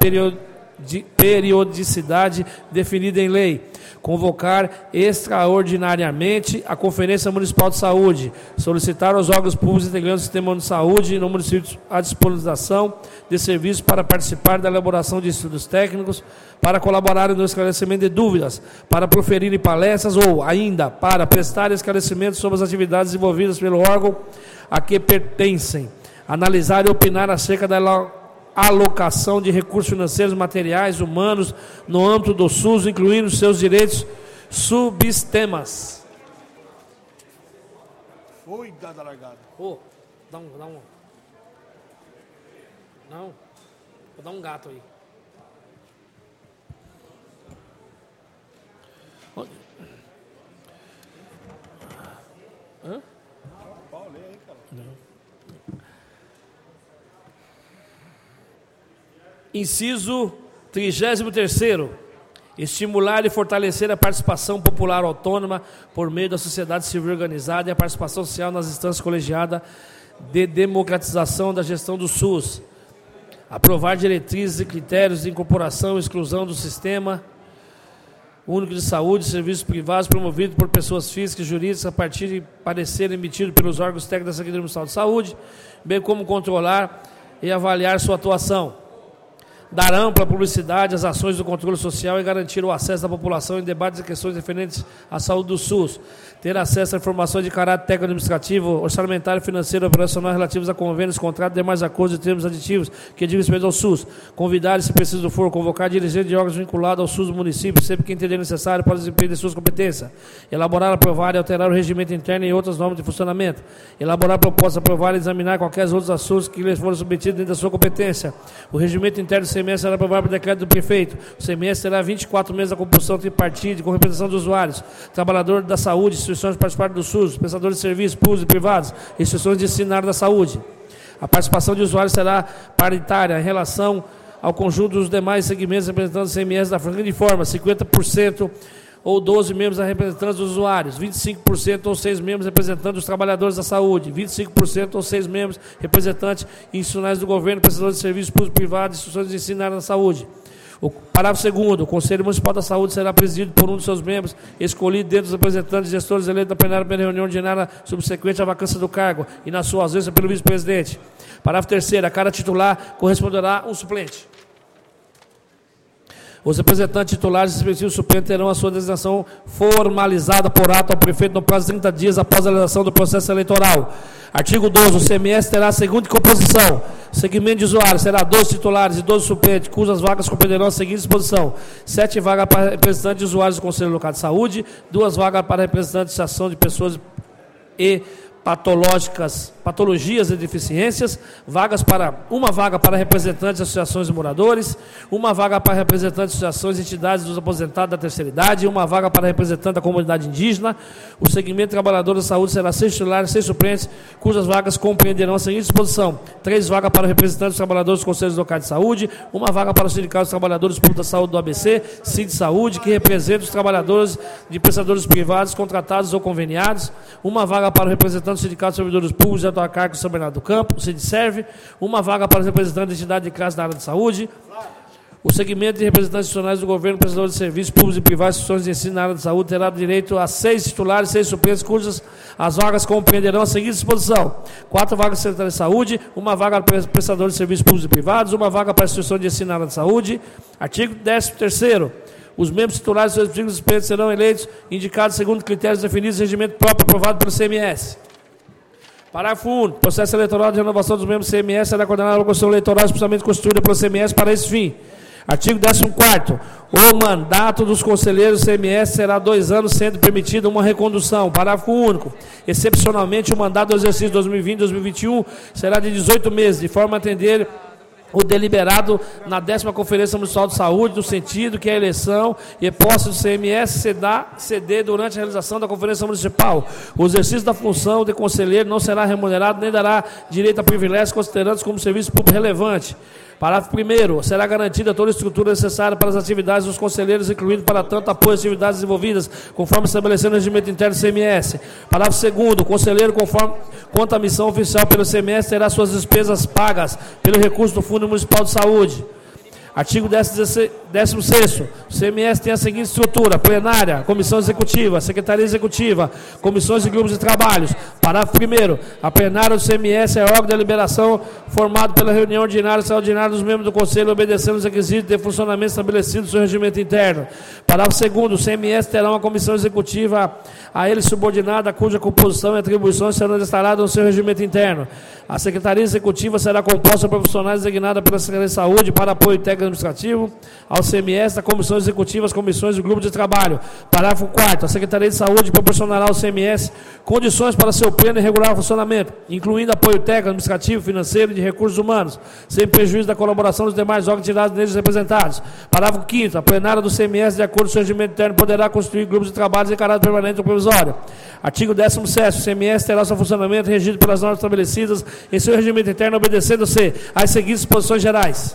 periodicidade definida em lei. Convocar extraordinariamente a Conferência Municipal de Saúde, solicitar aos órgãos públicos integrantes do Sistema de Saúde no município a disponibilização de serviços para participar da elaboração de estudos técnicos, para colaborar no esclarecimento de dúvidas, para proferir palestras ou, ainda, para prestar esclarecimentos sobre as atividades desenvolvidas pelo órgão a que pertencem, analisar e opinar acerca da alocação de recursos financeiros, materiais, humanos, no âmbito do SUS, incluindo seus direitos subsistemas. Foi dada a largada. Ô, oh, dá um, dá um... Não, vou dar um gato aí. Hã? Inciso trigésimo terceiro. Estimular e fortalecer a participação popular autônoma por meio da sociedade civil organizada e a participação social nas instâncias colegiadas de democratização da gestão do SUS. Aprovar diretrizes e critérios de incorporação e exclusão do sistema único de saúde e serviços privados promovidos por pessoas físicas e jurídicas a partir de parecer emitido pelos órgãos técnicos da Secretaria Municipal de Saúde, bem como controlar e avaliar sua atuação. Dar ampla publicidade às ações do controle social e garantir o acesso da população em debates e questões referentes à saúde do SUS. Ter acesso a informações de caráter técnico-administrativo, orçamentário, financeiro e operacional relativos a convênios, contratos, demais acordos e termos aditivos que dizem respeito ao SUS. Convidar, e, se preciso for, convocar dirigentes de órgãos vinculados ao SUS do município, sempre que entender necessário para o desempenho de suas competências. Elaborar, aprovar e alterar o regimento interno e outras normas de funcionamento. Elaborar propostas, aprovar e examinar qualquer outros assuntos que lhes forem submetidos dentro da sua competência. O regimento interno do semestre será aprovado por decreto do prefeito. O semestre terá vinte e quatro meses da compulsão tripartite com representação dos usuários, trabalhador da saúde, instituições participantes do SUS, prestadores de serviços públicos e privados, instituições de ensino na área da saúde. A participação de usuários será paritária em relação ao conjunto dos demais segmentos representantes do C M S da seguinte forma: cinquenta por cento ou doze membros representantes dos usuários, vinte e cinco por cento ou seis membros representantes dos trabalhadores da saúde, vinte e cinco por cento ou seis membros representantes institucionais do governo, prestadores de serviços públicos e privados, instituições de ensino na área da saúde. O parágrafo segundo, o Conselho Municipal da Saúde será presidido por um dos seus membros, escolhido dentre os representantes e gestores eleitos na plenária pela reunião ordinária subsequente à vacância do cargo e, na sua ausência, pelo vice-presidente. Parágrafo terceiro, a cada titular corresponderá um suplente. Os representantes titulares e respectivos suplentes terão a sua designação formalizada por ato ao prefeito no prazo de trinta dias após a realização do processo eleitoral. Artigo doze. O C M S terá a seguinte composição. O segmento de usuários será doze titulares e doze suplentes, cujas vagas compreenderão a seguinte disposição. sete vagas para representantes de usuários do Conselho Local de Saúde, duas vagas para representantes de associação de pessoas e patológicas, patologias e deficiências, vagas para, uma vaga para representantes de associações de moradores, uma vaga para representantes de associações e entidades dos aposentados da terceira idade, uma vaga para representante da comunidade indígena. O segmento de trabalhadores da saúde será seis titulares, seis suplentes, cujas vagas compreenderão a seguinte disposição. Três vagas para representantes dos trabalhadores dos Conselhos Locais de Saúde, uma vaga para o Sindicato dos Trabalhadores Públicos da Saúde do A B C, C I D Saúde, que representa os trabalhadores de prestadores privados, contratados ou conveniados, uma vaga para o representante do Sindicato de Servidores Públicos de Alto Cargo de São Bernardo do Campo, o SIDSERV, uma vaga para os representantes de entidade de classe da área de saúde, o segmento de representantes institucionais do governo, prestadores de serviços públicos e privados, instituições de ensino na área de saúde, terá direito a seis titulares, seis suplentes, cujas as vagas compreenderão a seguinte disposição. Quatro vagas para secretário de saúde, uma vaga para prestadores de serviços públicos e privados, uma vaga para a instituição de ensino na área de saúde. Artigo décimo terceiro. Os membros titulares e seus respectivos suplentes serão eleitos, indicados segundo critérios definidos em regimento próprio aprovado pelo C M S. Parágrafo único. O processo eleitoral de renovação dos membros do C M S será coordenado pela Comissão Eleitoral especialmente constituída pelo C M S para esse fim. Artigo décimo quarto. O mandato dos conselheiros do C M S será dois anos, sendo permitida uma recondução. Parágrafo único. Excepcionalmente, o mandato do exercício dois mil e vinte a dois mil e vinte e um será de dezoito meses, de forma a atender o deliberado na décima Conferência Municipal de Saúde, no sentido que a eleição e posse do C M S se dá, ceder durante a realização da Conferência Municipal. O exercício da função de conselheiro não será remunerado nem dará direito a privilégios considerados como serviço público relevante. Parágrafo primeiro. Será garantida toda a estrutura necessária para as atividades dos conselheiros, incluindo para tanto apoio às atividades desenvolvidas, conforme estabelecido no regimento interno do C M S. Parágrafo segundo. O conselheiro, conforme quanto à missão oficial pelo C M S, terá suas despesas pagas pelo recurso do Fundo Municipal de Saúde. Artigo décimo sexto. O C M S tem a seguinte estrutura: plenária, comissão executiva, secretaria executiva, comissões e grupos de trabalhos. Parágrafo primeiro. A plenária do C M S é órgão de deliberação formado pela reunião ordinária e extraordinária dos membros do Conselho, obedecendo os requisitos de funcionamento estabelecidos no seu regimento interno. Parágrafo segundo. O C M S terá uma comissão executiva a ele subordinada, cuja composição e atribuições serão instaladas no seu regimento interno. A secretaria executiva será composta por profissionais designados pela Secretaria de Saúde para apoio técnico administrativo ao C M S, da comissão executiva, as comissões e grupos de trabalho. Parágrafo quarto. A Secretaria de Saúde proporcionará ao C M S condições para seu pleno e regular funcionamento, incluindo apoio técnico, administrativo, financeiro e de recursos humanos, sem prejuízo da colaboração dos demais órgãos e entidades neles representados. Parágrafo quinto. A plenária do C M S, de acordo com o seu regimento interno, poderá constituir grupos de trabalho em caráter permanente ou provisório. Artigo décimo sétimo. O C M S terá seu funcionamento regido pelas normas estabelecidas em seu regimento interno, obedecendo-se às seguintes disposições gerais.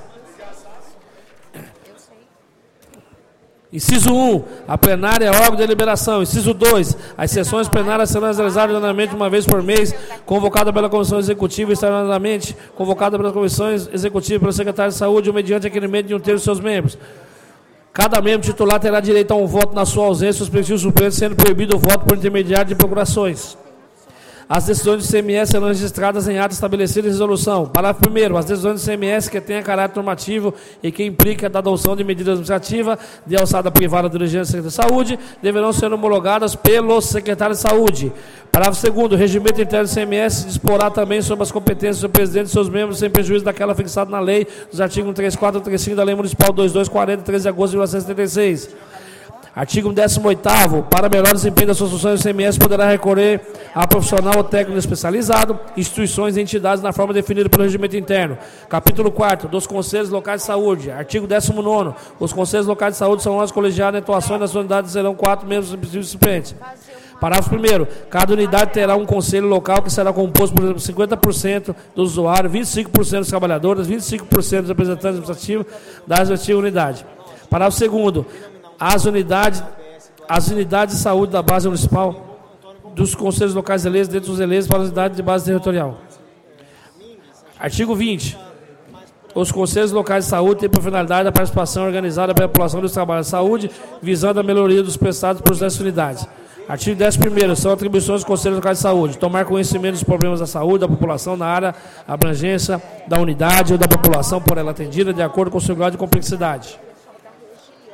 Inciso um, a plenária é órgão de deliberação. Inciso dois, as sessões plenárias serão realizadas ordenadamente uma vez por mês, convocada pela Comissão Executiva e extraordinariamente convocada pelas Comissões Executivas e pelo Secretário de Saúde, ou mediante requerimento de um terço de seus membros. Cada membro titular terá direito a um voto na sua ausência, os respectivos suplentes sendo proibido o voto por intermediário de procurações. As decisões do C M S serão registradas em ato estabelecido em resolução. Parágrafo primeiro. As decisões do C M S que tenham caráter normativo e que impliquem a adoção de medidas administrativas de alçada privada do dirigente da Secretaria de Saúde deverão ser homologadas pelo secretário de Saúde. Parágrafo segundo. O regimento interno do C M S disporá também sobre as competências do presidente e seus membros, sem prejuízo daquela fixada na lei dos artigos cento e trinta e quatro e trinta e cinco da Lei Municipal dois mil duzentos e quarenta, treze de agosto de mil novecentos e setenta e seis. Artigo décimo oitavo. Para melhor desempenho das suas funções, o C M S poderá recorrer a profissional ou técnico especializado, instituições e entidades na forma definida pelo regimento interno. Capítulo quarto. Dos Conselhos Locais de Saúde. Artigo décimo nono. Os Conselhos Locais de Saúde são órgãos colegiados em atuações das unidades, serão quatro membros suplentes. Parágrafo primeiro. Cada unidade terá um conselho local que será composto por exemplo, cinquenta por cento dos usuários, vinte e cinco por cento dos trabalhadores, vinte e cinco por cento dos representantes administrativos da respectiva unidade. Parágrafo segundo. As unidades, as unidades de saúde da base municipal dos conselhos locais eleitos dentro dos eleitos para as unidades de base territorial. Artigo vinte. Os conselhos locais de saúde têm por finalidade a participação organizada pela população dos trabalhos de saúde, visando a melhoria dos prestados por essas unidades. Artigo décimo primeiro. São atribuições dos conselhos locais de saúde: tomar conhecimento dos problemas da saúde da população na área, abrangência da unidade ou da população por ela atendida, de acordo com o seu grau de complexidade.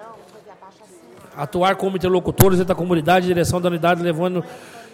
atuar como interlocutores entre a comunidade e a direção da unidade, levando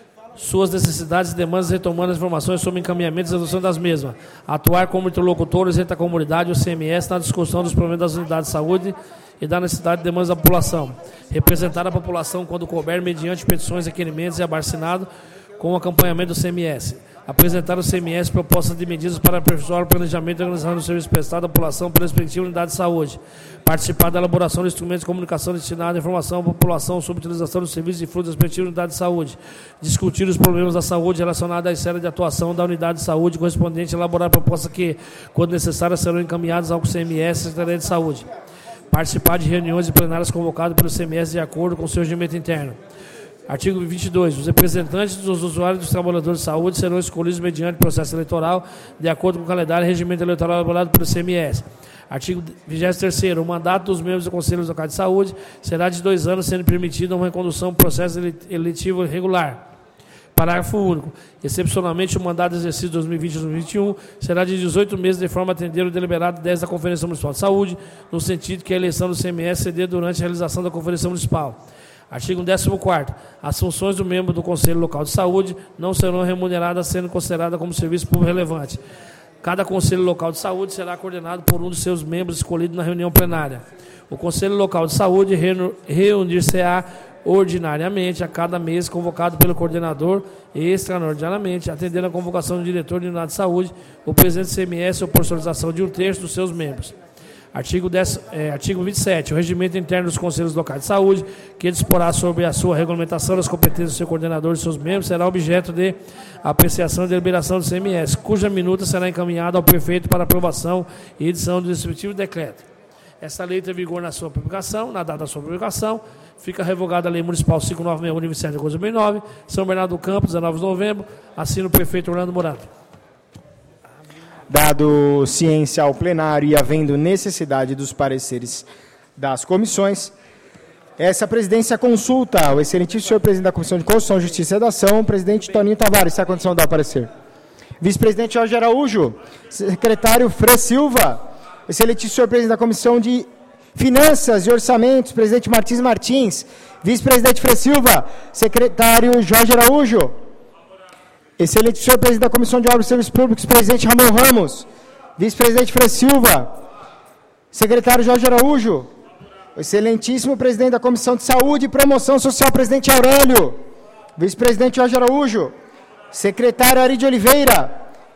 suas necessidades e demandas, retomando as informações sobre encaminhamentos e redução das mesmas. Atuar como interlocutores entre a comunidade e o C M S na discussão dos problemas das unidades de saúde e da necessidade e demandas da população. Representar a população quando couber, mediante petições, requerimentos e abaixo-assinado, com o acompanhamento do C M S. Apresentar ao C M S propostas de medidas para aperfeiçoar o planejamento e organização do serviço prestado à população pela respectiva unidade de saúde. Participar da elaboração de instrumentos de comunicação destinados à informação à população sobre a utilização dos serviços e frutos da respectiva unidade de saúde. Discutir os problemas da saúde relacionados à esfera de atuação da unidade de saúde correspondente. Elaborar propostas que, quando necessárias, serão encaminhadas ao C M S e Secretaria de Saúde. Participar de reuniões e plenárias convocadas pelo C M S de acordo com o seu regimento interno. Artigo vinte e dois. Os representantes dos usuários e dos trabalhadores de saúde serão escolhidos mediante processo eleitoral, de acordo com o calendário e regimento eleitoral elaborado pelo C M S. Artigo vigésimo terceiro. O mandato dos membros do Conselho Local de Saúde será de dois anos, sendo permitida uma recondução do processo eletivo regular. Parágrafo único. Excepcionalmente, o mandato exercido de dois mil e vinte a dois mil e vinte e um será de dezoito meses, de forma a atender o deliberado dez da Conferência Municipal de Saúde, no sentido que a eleição do C M S se dê durante a realização da Conferência Municipal. Artigo décimo quarto. As funções do membro do Conselho Local de Saúde não serão remuneradas, sendo considerada como serviço público relevante. Cada Conselho Local de Saúde será coordenado por um dos seus membros escolhido na reunião plenária. O Conselho Local de Saúde reunir-se-á ordinariamente a cada mês, convocado pelo coordenador, e extraordinariamente, atendendo a convocação do diretor de unidade de saúde, o presidente do C M S ou por solicitação de um terço dos seus membros. Artigo, dez, é, artigo vinte e sete. O regimento interno dos Conselhos Locais de Saúde, que disporá sobre a sua regulamentação das competências do seu coordenador e seus membros, será objeto de apreciação e deliberação do C M S, cuja minuta será encaminhada ao prefeito para aprovação e edição do respectivo decreto. Essa lei tem vigor na sua publicação, na data da sua publicação. Fica revogada a Lei Municipal quinhentos e noventa e um, de vinte e sete de agosto de dois mil e nove, São Bernardo do Campo, dezenove de novembro, assina o prefeito Orlando Morato. Dado ciência ao plenário e havendo necessidade dos pareceres das comissões, essa presidência consulta o excelentíssimo senhor presidente da Comissão de Constituição, Justiça e Redação, presidente Toninho Tavares, está a condição de dar o parecer. Vice-presidente Jorge Araújo, secretário Fran Silva, excelentíssimo senhor presidente da Comissão de Finanças e Orçamentos, presidente Martins Martins, vice-presidente Fran Silva, secretário Jorge Araújo, excelente senhor presidente da Comissão de Obras e Serviços Públicos, presidente Ramon Ramos, vice-presidente Fran Silva, secretário Jorge Araújo, excelentíssimo presidente da Comissão de Saúde e Promoção Social, presidente Aurélio, vice-presidente Jorge Araújo, secretário Ari de Oliveira,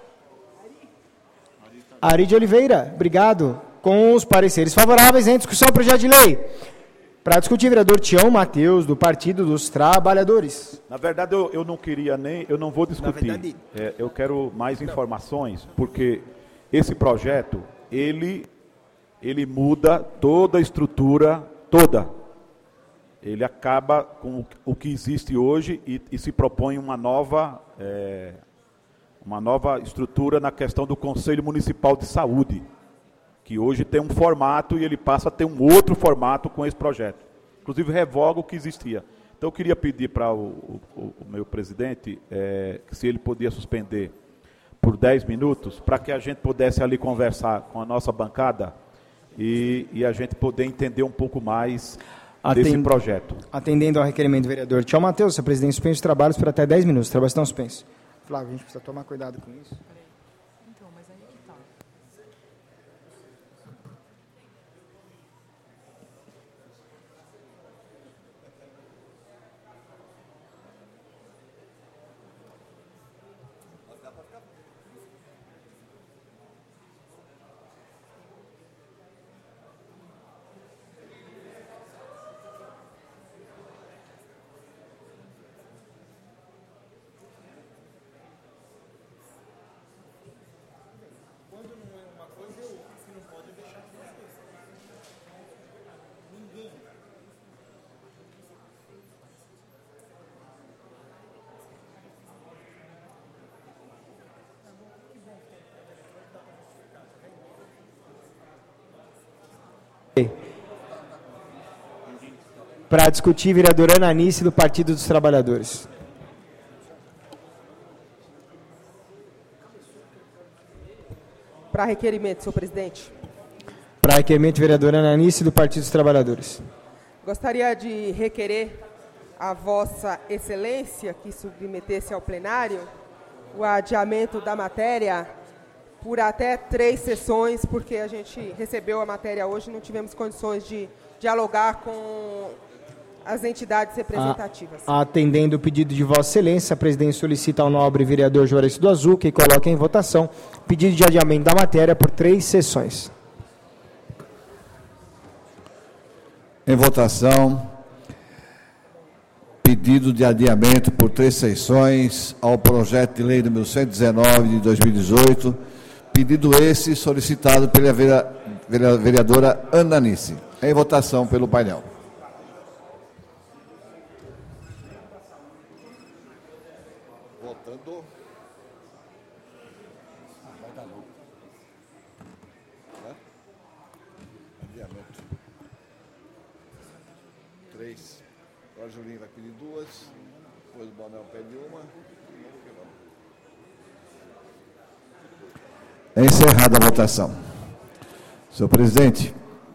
Ari de Oliveira, obrigado, com os pareceres favoráveis em discussão do projeto de lei. Para discutir, vereador Tião Mateus, do Partido dos Trabalhadores. Na verdade, eu, eu não queria nem, eu não vou discutir. Verdade, é, eu quero mais informações, porque esse projeto, ele, ele muda toda a estrutura, toda. Ele acaba com o que existe hoje e, e se propõe uma nova, é, uma nova estrutura na questão do Conselho Municipal de Saúde, que hoje tem um formato e ele passa a ter um outro formato com esse projeto. Inclusive, revoga o que existia. Então, eu queria pedir para o, o, o meu presidente, é, se ele podia suspender por dez minutos, para que a gente pudesse ali conversar com a nossa bancada e, e a gente poder entender um pouco mais Atend... desse projeto. Atendendo ao requerimento do vereador Tião Mateus, o presidente suspende os trabalhos por até dez minutos. Os trabalhos estão suspensos. Flávio, a gente precisa tomar cuidado com isso. Para discutir, vereadora Ananice, do Partido dos Trabalhadores. Para requerimento, senhor presidente. Para requerimento, vereadora Ananice, do Partido dos Trabalhadores. Gostaria de requerer a Vossa Excelência que submetesse ao plenário o adiamento da matéria por até três sessões, porque a gente recebeu a matéria hoje e não tivemos condições de dialogar com as entidades representativas. A, atendendo o pedido de Vossa Excelência, a presidência solicita ao nobre vereador Juarez do Azul que coloque em votação pedido de adiamento da matéria por três sessões. Em votação, pedido de adiamento por três sessões ao projeto de lei número cento e dezenove de dois mil e dezoito, pedido esse solicitado pela vereadora Ananice. Em votação pelo painel. Votando. Vai dar lucro. Adiamento. Três. Agora o Julinho vai pedir duas. Depois o Bonel pede uma. É encerrada a votação. Senhor presidente,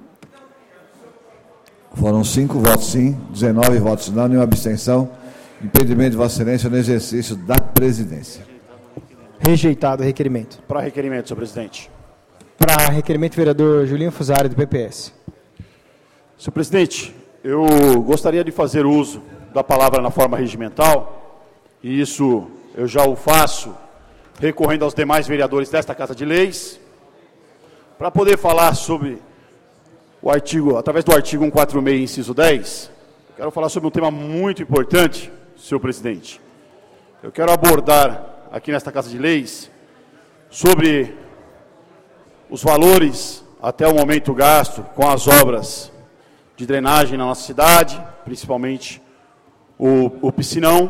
foram cinco votos sim, dezenove votos não, nenhuma abstenção. Impedimento de Vossa Excelência no exercício da presidência. Rejeitado o requerimento. Para requerimento, senhor presidente. Para requerimento, vereador Julinho Fusari, do P P S. Senhor presidente, eu gostaria de fazer uso da palavra na forma regimental, e isso eu já o faço recorrendo aos demais vereadores desta Casa de Leis, para poder falar sobre o artigo, através do artigo cento e quarenta e seis, inciso dez, quero falar sobre um tema muito importante, senhor presidente. Eu quero abordar aqui nesta Casa de Leis sobre os valores até o momento gasto com as obras de drenagem na nossa cidade, principalmente o, o piscinão,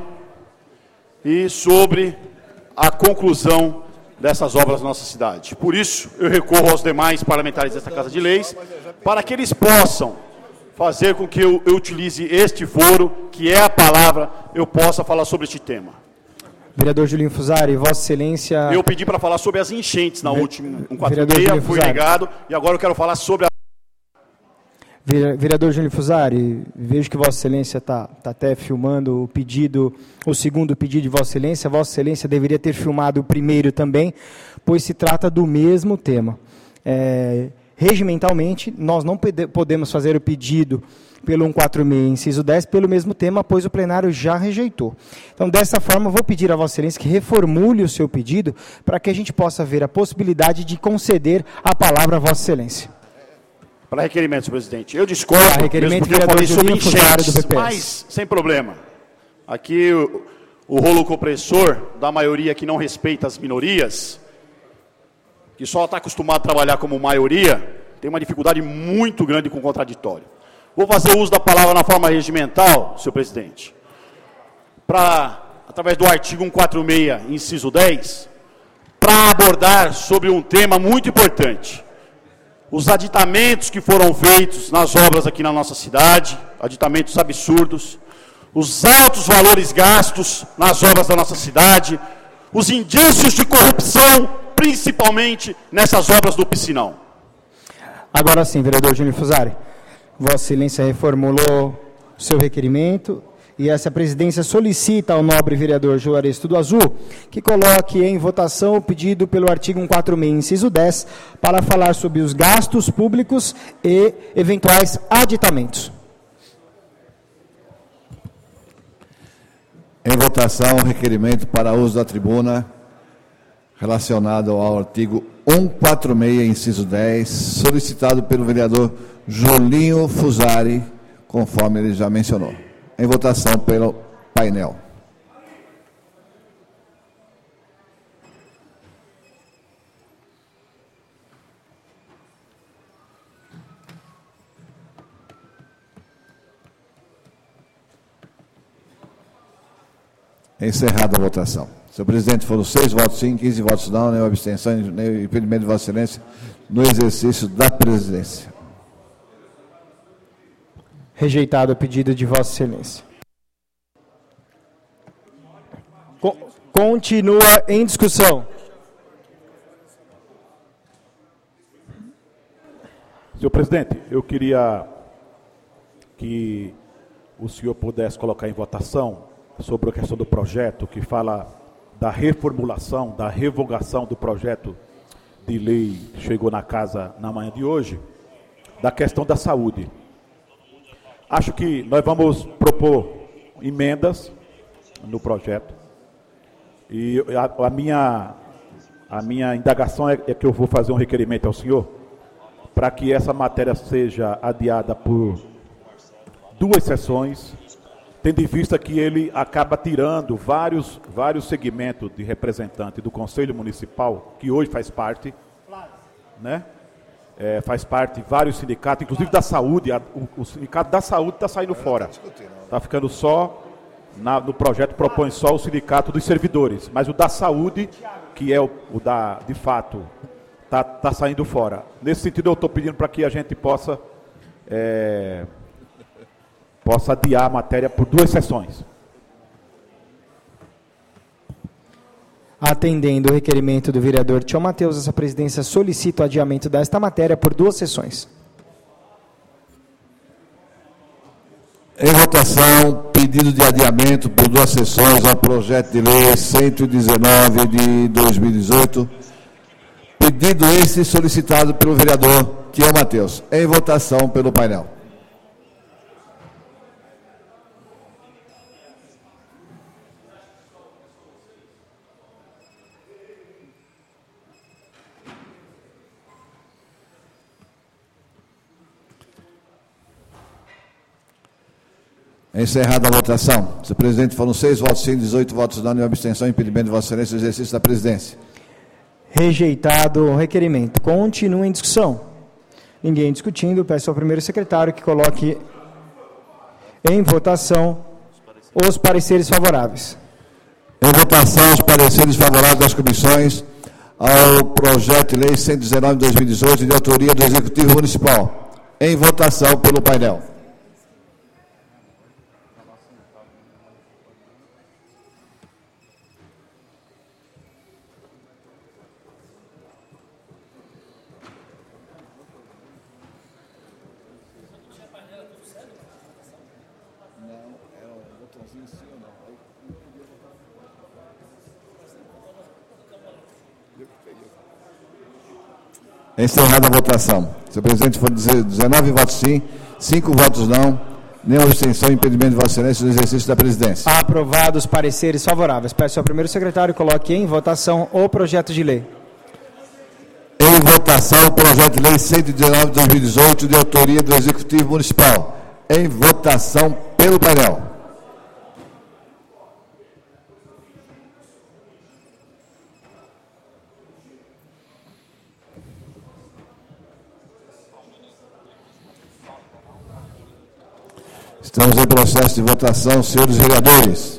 e sobre a conclusão dessas obras na nossa cidade. Por isso, eu recorro aos demais parlamentares desta Casa de Leis, para que eles possam fazer com que eu, eu utilize este foro, que é a palavra, eu possa falar sobre este tema. Vereador Julinho Fusari, Vossa Excelência... Eu pedi para falar sobre as enchentes na última, um quatro Vereador seis, Julinho fui Fusari. negado, e agora eu quero falar sobre a... Vereador Julinho Fusari, vejo que Vossa Excelência está tá até filmando o pedido, o segundo pedido de Vossa Excelência. Vossa Excelência deveria ter filmado o primeiro também, pois se trata do mesmo tema. É, regimentalmente, nós não pode, podemos fazer o pedido pelo cento e quarenta e seis, inciso dez, pelo mesmo tema, pois o plenário já rejeitou. Então, dessa forma, eu vou pedir a Vossa Excelência que reformule o seu pedido para que a gente possa ver a possibilidade de conceder a palavra a Vossa Excelência. Para requerimento, senhor presidente. Eu discordo, Para requerimento, mesmo porque eu falei sobre Julinho Fusari, do enchentes, P P S. mas sem problema. Aqui o, o rolo compressor da maioria que não respeita as minorias, que só está acostumado a trabalhar como maioria, tem uma dificuldade muito grande com o contraditório. Vou fazer uso da palavra na forma regimental, senhor presidente, para, através do artigo cento e quarenta e seis, inciso dez, para abordar sobre um tema muito importante. Os aditamentos que foram feitos nas obras aqui na nossa cidade, aditamentos absurdos, os altos valores gastos nas obras da nossa cidade, os indícios de corrupção, principalmente nessas obras do piscinão. Agora sim, vereador Julinho Fusari, Vossa Excelência reformulou o seu requerimento e essa presidência solicita ao nobre vereador Juarez do Azul que coloque em votação o pedido pelo artigo cento e quarenta e seis, inciso dez, para falar sobre os gastos públicos e eventuais aditamentos. Em votação, requerimento para uso da tribuna relacionado ao artigo cento e quarenta e seis, inciso dez, solicitado pelo vereador Julinho Fusari, conforme ele já mencionou. Em votação pelo painel. Encerrada a votação. Senhor presidente, foram seis votos sim, quinze votos não, nenhuma abstenção, nem impedimento de Vossa Excelência no exercício da presidência. Rejeitado o pedido de Vossa Excelência. Co- continua em discussão. Senhor presidente, eu queria que o senhor pudesse colocar em votação sobre a questão do projeto que fala da reformulação, da revogação do projeto de lei que chegou na casa na manhã de hoje, da questão da saúde. Acho que nós vamos propor emendas no projeto e a, a, minha, a minha indagação é, é que eu vou fazer um requerimento ao senhor para que essa matéria seja adiada por duas sessões, tendo em vista que ele acaba tirando vários, vários segmentos de representante do Conselho Municipal, que hoje faz parte, né? É, faz parte de vários sindicatos, inclusive da saúde, a, o, o sindicato da saúde está saindo fora. Está ficando só, na, no projeto propõe só o sindicato dos servidores, mas o da saúde, que é o, o da, de fato, está tá saindo fora. Nesse sentido, eu estou pedindo para que a gente possa... É, possa adiar a matéria por duas sessões. Atendendo o requerimento do vereador Tião Mateus, essa presidência solicita o adiamento desta matéria por duas sessões. Em votação, pedido de adiamento por duas sessões ao projeto de lei cento e dezenove de dois mil e dezoito. Pedido esse solicitado pelo vereador Tião Mateus. Em votação pelo painel. Encerrada a votação. Senhor presidente, foram seis votos sim, dezoito votos não, nenhuma abstenção, impedimento de Vossa Excelência do exercício da presidência. Rejeitado o requerimento. Continua em discussão. Ninguém discutindo, peço ao primeiro secretário que coloque em votação os pareceres favoráveis. Em votação, os pareceres favoráveis das comissões ao projeto de lei cento e dezenove de dois mil e dezoito, de autoria do Executivo Municipal. Em votação pelo painel. Encerrada a votação. Senhor presidente, foram dezenove votos sim, cinco votos não, nenhuma abstenção, impedimento de Vossa Excelência do exercício da presidência. Aprovados os pareceres favoráveis. Peço ao primeiro secretário que coloque em votação o projeto de lei. Em votação, o projeto de lei cento e dezenove de dois mil e dezoito, de autoria do Executivo Municipal. Em votação pelo painel. Estamos em processo de votação, senhores vereadores.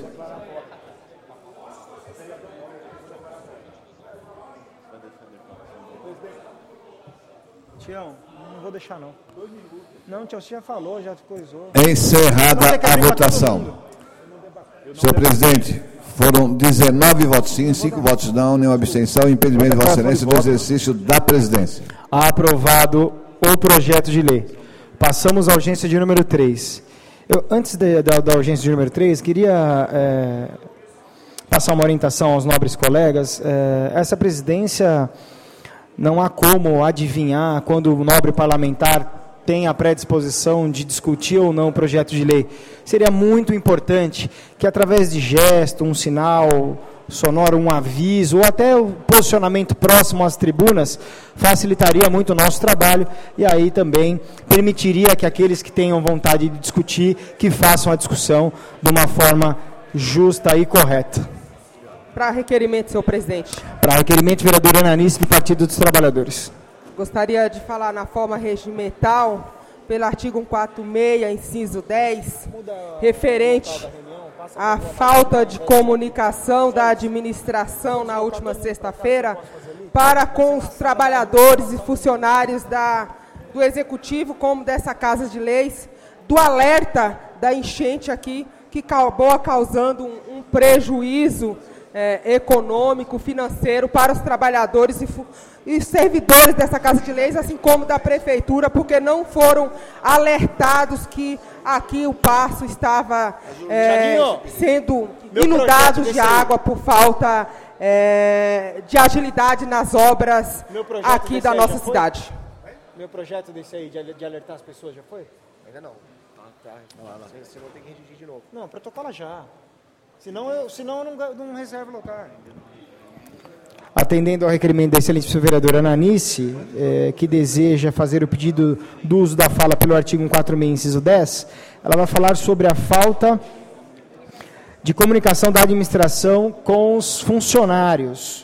Tião, não vou deixar não. Não, Tião, você já falou, já coisou. Encerrada a votação. Senhor presidente, foram dezenove votos sim, cinco votos não, nenhuma abstenção, impedimento de Vossa Excelência do exercício da presidência. Aprovado o projeto de lei. Passamos à urgência de número três. Eu, antes de, da, da urgência de número três, queria é, passar uma orientação aos nobres colegas. É, essa presidência, não há como adivinhar quando o nobre parlamentar tem a predisposição de discutir ou não o projeto de lei. Seria muito importante que, através de gesto, um sinal sonoro, um aviso, ou até o posicionamento próximo às tribunas, facilitaria muito o nosso trabalho e aí também permitiria que aqueles que tenham vontade de discutir, que façam a discussão de uma forma justa e correta. Para requerimento, senhor presidente. Para requerimento, vereador Ananice, do Partido dos Trabalhadores. Gostaria de falar na forma regimental, pelo artigo cento e quarenta e seis, inciso dez, referente à falta de comunicação da administração na última sexta-feira para com os trabalhadores e funcionários da, do Executivo, como dessa Casa de Leis, do alerta da enchente aqui, que acabou causando um, um prejuízo é, econômico, financeiro para os trabalhadores e, e servidores dessa Casa de Leis, assim como da Prefeitura, porque não foram alertados que aqui o Paço estava é, sendo inundado de água por falta é, de agilidade nas obras aqui da nossa cidade. Meu projeto desse aí, de, de alertar as pessoas, já foi? Ainda não. Tá, tá. Você não tem que redigir de novo. Não, protocola já. Senão eu, senão eu não, não reservo lugar. Atendendo ao requerimento da excelentíssima vereadora Ananice, é, que deseja fazer o pedido do uso da fala pelo artigo cento e quarenta e seis, inciso dez, ela vai falar sobre a falta de comunicação da administração com os funcionários,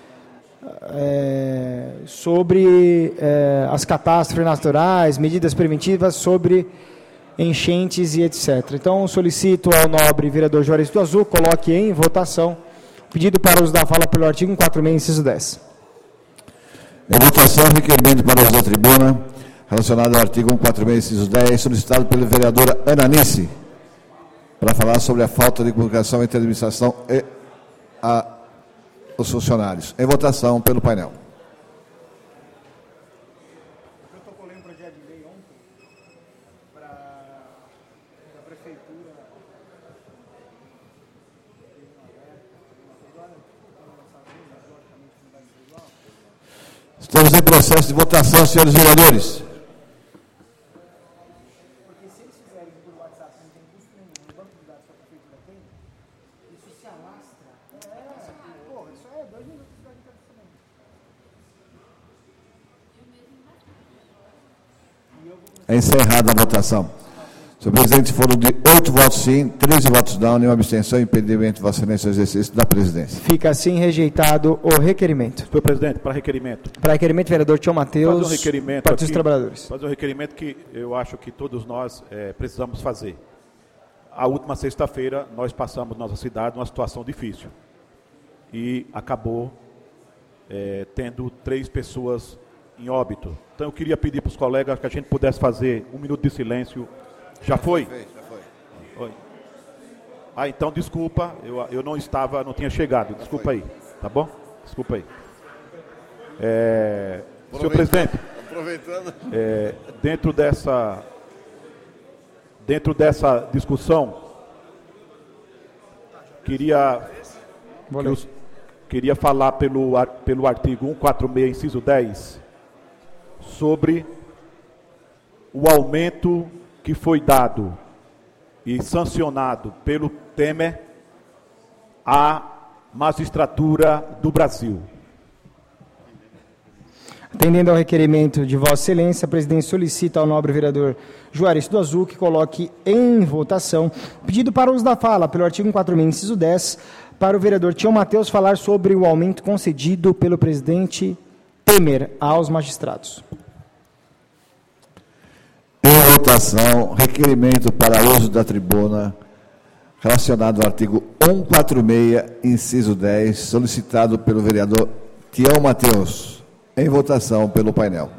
é, sobre é, as catástrofes naturais, medidas preventivas sobre enchentes e etcétera. Então, solicito ao nobre vereador Juarez do Azul, coloque em votação o pedido para uso da fala pelo artigo cento e quarenta e seis, inciso dez. Em votação, requerimento para uso da tribuna, relacionado ao artigo cento e quarenta e seis, inciso dez, solicitado pela vereadora Ananice, para falar sobre a falta de comunicação entre a administração e a, os funcionários. Em votação pelo painel. Eu protocolei um projeto de lei ontem para a Prefeitura. Estamos em processo de votação, senhores vereadores. Porque se eles fizerem por WhatsApp, não tem custo nenhum, no banco de dados que a Prefeitura tem, isso se alastra. É, porra, isso é dois minutos de também. Encerrada a votação. Senhor presidente, foram de oito votos sim, treze votos não, nenhuma abstenção e impedimento de Vossa Excelência ao exercício da presidência. Fica assim rejeitado o requerimento. Senhor presidente, para requerimento. Para requerimento, vereador Tião Mateus, Fazer um requerimento Partido dos aqui, Trabalhadores. Fazer um requerimento que eu acho que todos nós é, precisamos fazer. A última sexta-feira, nós passamos na nossa cidade uma situação difícil. E acabou é, tendo três pessoas em óbito. Então, eu queria pedir para os colegas que a gente pudesse fazer um minuto de silêncio. Já foi? Já foi. Foi. Ah, então, desculpa, eu, eu não estava, não tinha chegado. Desculpa aí, tá bom? Desculpa aí. É, senhor presidente, Aproveitando. é, dentro dessa, dentro dessa discussão, queria, que os, queria falar pelo, pelo artigo cento e quarenta e seis, inciso dez, sobre o aumento que foi dado e sancionado pelo Temer à magistratura do Brasil. Atendendo ao requerimento de Vossa Excelência, a presidência solicita ao nobre vereador Juarez do Azul que coloque em votação o pedido para uso da fala pelo artigo cento e quarenta e seis, inciso dez, para o vereador Tião Mateus falar sobre o aumento concedido pelo presidente Temer aos magistrados. Em votação, requerimento para uso da tribuna relacionado ao artigo cento e quarenta e seis, inciso dez, solicitado pelo vereador Tião Mateus. Em votação pelo painel.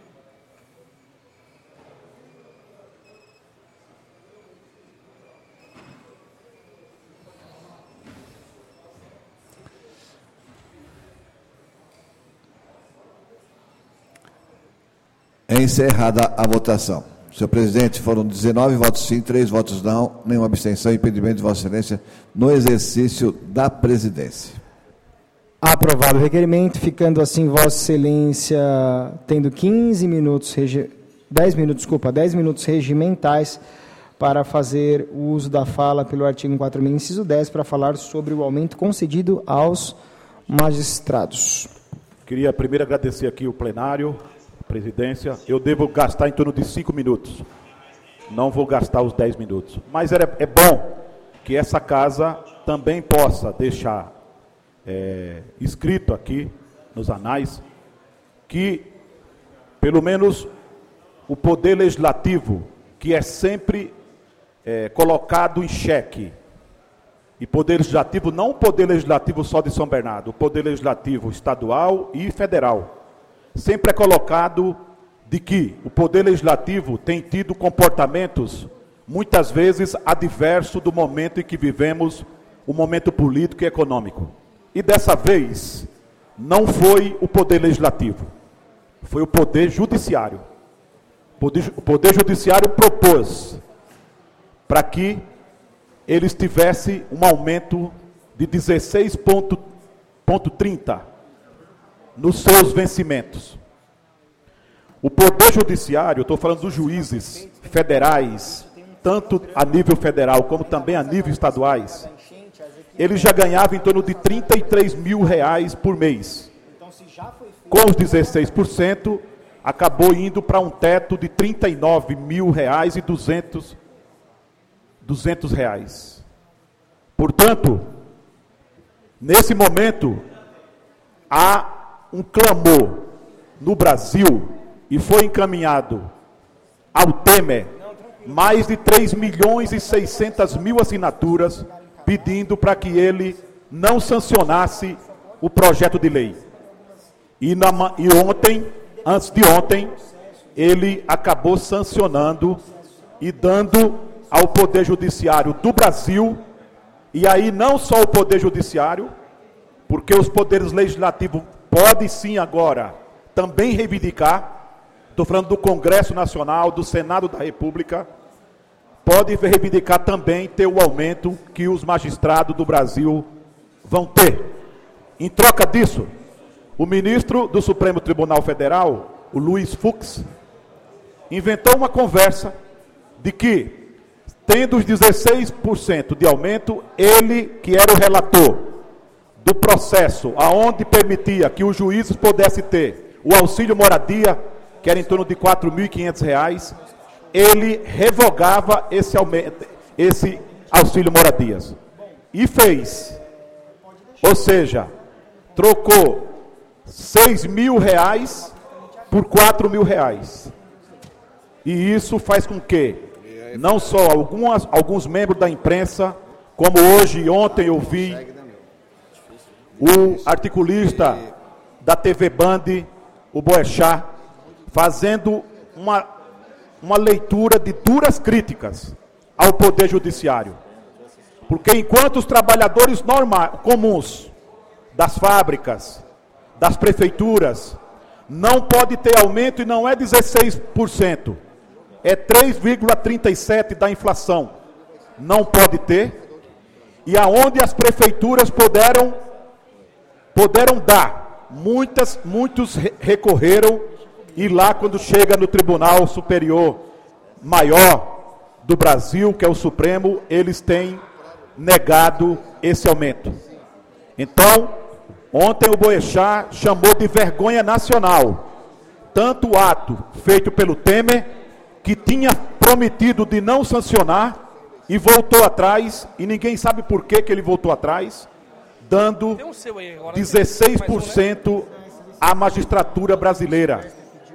Encerrada a votação. Senhor presidente, foram dezenove votos sim, três votos não, nenhuma abstenção e impedimento de Vossa Excelência no exercício da presidência. Aprovado o requerimento, ficando assim Vossa Excelência tendo quinze minutos, regi... dez minutos, desculpa, dez minutos regimentais para fazer o uso da fala pelo artigo cento e quarenta e seis, inciso dez, para falar sobre o aumento concedido aos magistrados. Queria primeiro agradecer aqui o plenário, presidência. Eu devo gastar em torno de cinco minutos. Não vou gastar os dez minutos. Mas é, é bom que essa casa também possa deixar é, escrito aqui nos anais que, pelo menos, o poder legislativo, que é sempre é, colocado em xeque, e poder legislativo, não o poder legislativo só de São Bernardo, o poder legislativo estadual e federal, sempre é colocado de que o Poder Legislativo tem tido comportamentos, muitas vezes, adversos do momento em que vivemos o momento político e econômico. E dessa vez, não foi o Poder Legislativo, foi o Poder Judiciário. O Poder, o Poder Judiciário propôs para que eles tivessem um aumento de dezesseis vírgula trinta nos seus vencimentos. O Poder Judiciário, eu estou falando dos juízes federais, tanto a nível federal como também a nível estaduais, ele já ganhava em torno de trinta e três mil reais por mês. Com os dezesseis por cento, acabou indo para um teto de trinta e nove mil reais e duzentos reais. Portanto, nesse momento, há um clamor no Brasil e foi encaminhado ao Temer mais de três milhões e seiscentas mil assinaturas pedindo para que ele não sancionasse o projeto de lei. E, na, e ontem, antes de ontem, ele acabou sancionando e dando ao Poder Judiciário do Brasil, e aí não só o Poder Judiciário, porque os poderes legislativos podem sim agora também reivindicar, estou falando do Congresso Nacional, do Senado da República, pode reivindicar também ter o aumento que os magistrados do Brasil vão ter. Em troca disso, o ministro do Supremo Tribunal Federal, o Luiz Fux, inventou uma conversa de que, tendo os dezesseis por cento de aumento, ele, que era o relator do processo, aonde permitia que os juízes pudessem ter o auxílio moradia, que era em torno de quatro mil e quinhentos reais, ele revogava esse, aumento, esse auxílio moradias. E fez. Ou seja, trocou seis mil reais por quatro mil reais. E isso faz com que, não só algumas, alguns membros da imprensa, como hoje e ontem eu vi o articulista da T V Band, o Boechat, fazendo uma, uma leitura de duras críticas ao Poder Judiciário. Porque enquanto os trabalhadores normais, comuns, das fábricas, das prefeituras, não pode ter aumento e não é dezesseis por cento, é três vírgula trinta e sete por cento da inflação, não pode ter, e aonde as prefeituras puderam, puderam dar, muitas, muitos recorreram, e lá quando chega no Tribunal Superior Maior do Brasil, que é o Supremo, eles têm negado esse aumento. Então, ontem o Boechat chamou de vergonha nacional, tanto o ato feito pelo Temer, que tinha prometido de não sancionar, e voltou atrás, e ninguém sabe por que, que ele voltou atrás, dando dezesseis por cento à magistratura brasileira.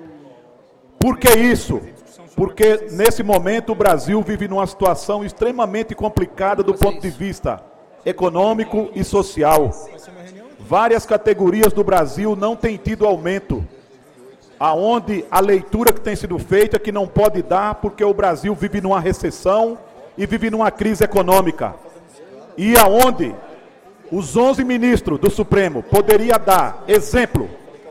Por que isso? Porque nesse momento o Brasil vive numa situação extremamente complicada do ponto de vista econômico e social. Várias categorias do Brasil não têm tido aumento, aonde a leitura que tem sido feita é que não pode dar porque o Brasil vive numa recessão e vive numa crise econômica. E aonde os onze ministros do Supremo poderiam dar exemplo,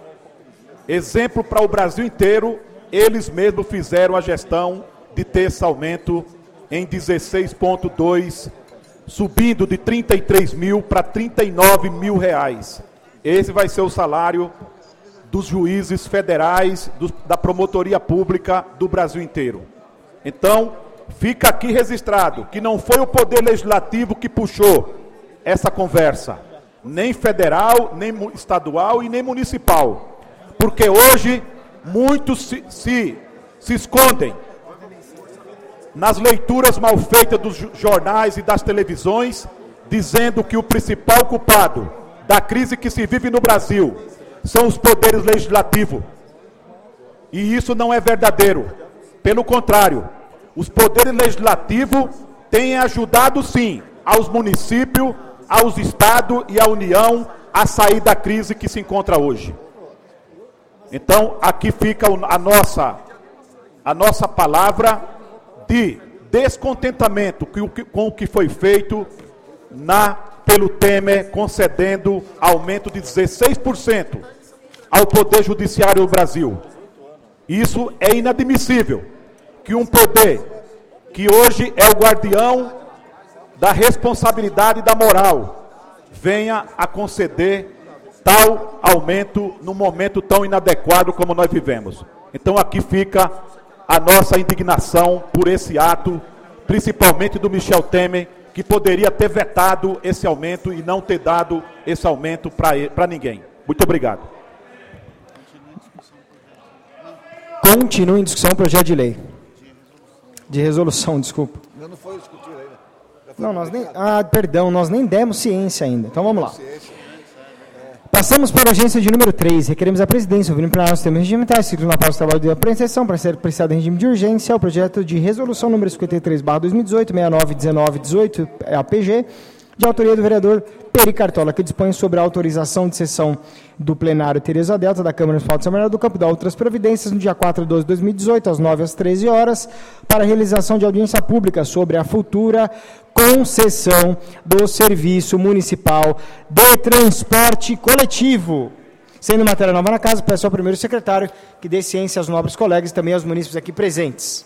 exemplo para o Brasil inteiro, eles mesmos fizeram a gestão de ter esse aumento em dezesseis vírgula dois, subindo de trinta e três mil para trinta e nove mil reais. Esse vai ser o salário dos juízes federais, do, da promotoria pública do Brasil inteiro. Então, fica aqui registrado que não foi o Poder Legislativo que puxou essa conversa, nem federal, nem estadual e nem municipal. Porque hoje muitos se, se, se escondem nas leituras mal feitas dos jornais e das televisões, dizendo que o principal culpado da crise que se vive no Brasil são os poderes legislativos. E isso não é verdadeiro. Pelo contrário, os poderes legislativos têm ajudado sim aos municípios, aos estados e à União a sair da crise que se encontra hoje. Então, aqui fica a nossa, a nossa palavra de descontentamento com o que foi feito na pelo Temer, concedendo aumento de dezesseis por cento ao Poder Judiciário do Brasil. Isso é inadmissível, que um poder que hoje é o guardião da responsabilidade e da moral venha a conceder tal aumento num momento tão inadequado como nós vivemos. Então aqui fica a nossa indignação por esse ato, principalmente do Michel Temer, que poderia ter vetado esse aumento e não ter dado esse aumento para ninguém. Muito obrigado. Continua em discussão o projeto de lei. De resolução, desculpa. Não foi discutido ainda. Não, nós nem... Ah, perdão, nós nem demos ciência ainda. Então vamos lá. Passamos para a urgência de número três. Requeremos a presidência, ouvindo plenário os termos regimentais, escritos na pauta do trabalho de apreensão, para ser apreciado em regime de urgência, o projeto de resolução número cinquenta e três barra dois mil e dezoito, sessenta e nove, dezenove, dezoito, A P G, de autoria do vereador Peri Cartola, que dispõe sobre a autorização de sessão do plenário Tereza Delta da Câmara Municipal de São Bernardo do Campo, da outras providências, no dia quatro de doze de dois mil e dezoito, às nove às treze horas, para a realização de audiência pública sobre a futura concessão do Serviço Municipal de Transporte Coletivo. Sendo matéria nova na casa, peço ao primeiro secretário que dê ciência aos nobres colegas e também aos munícipes aqui presentes.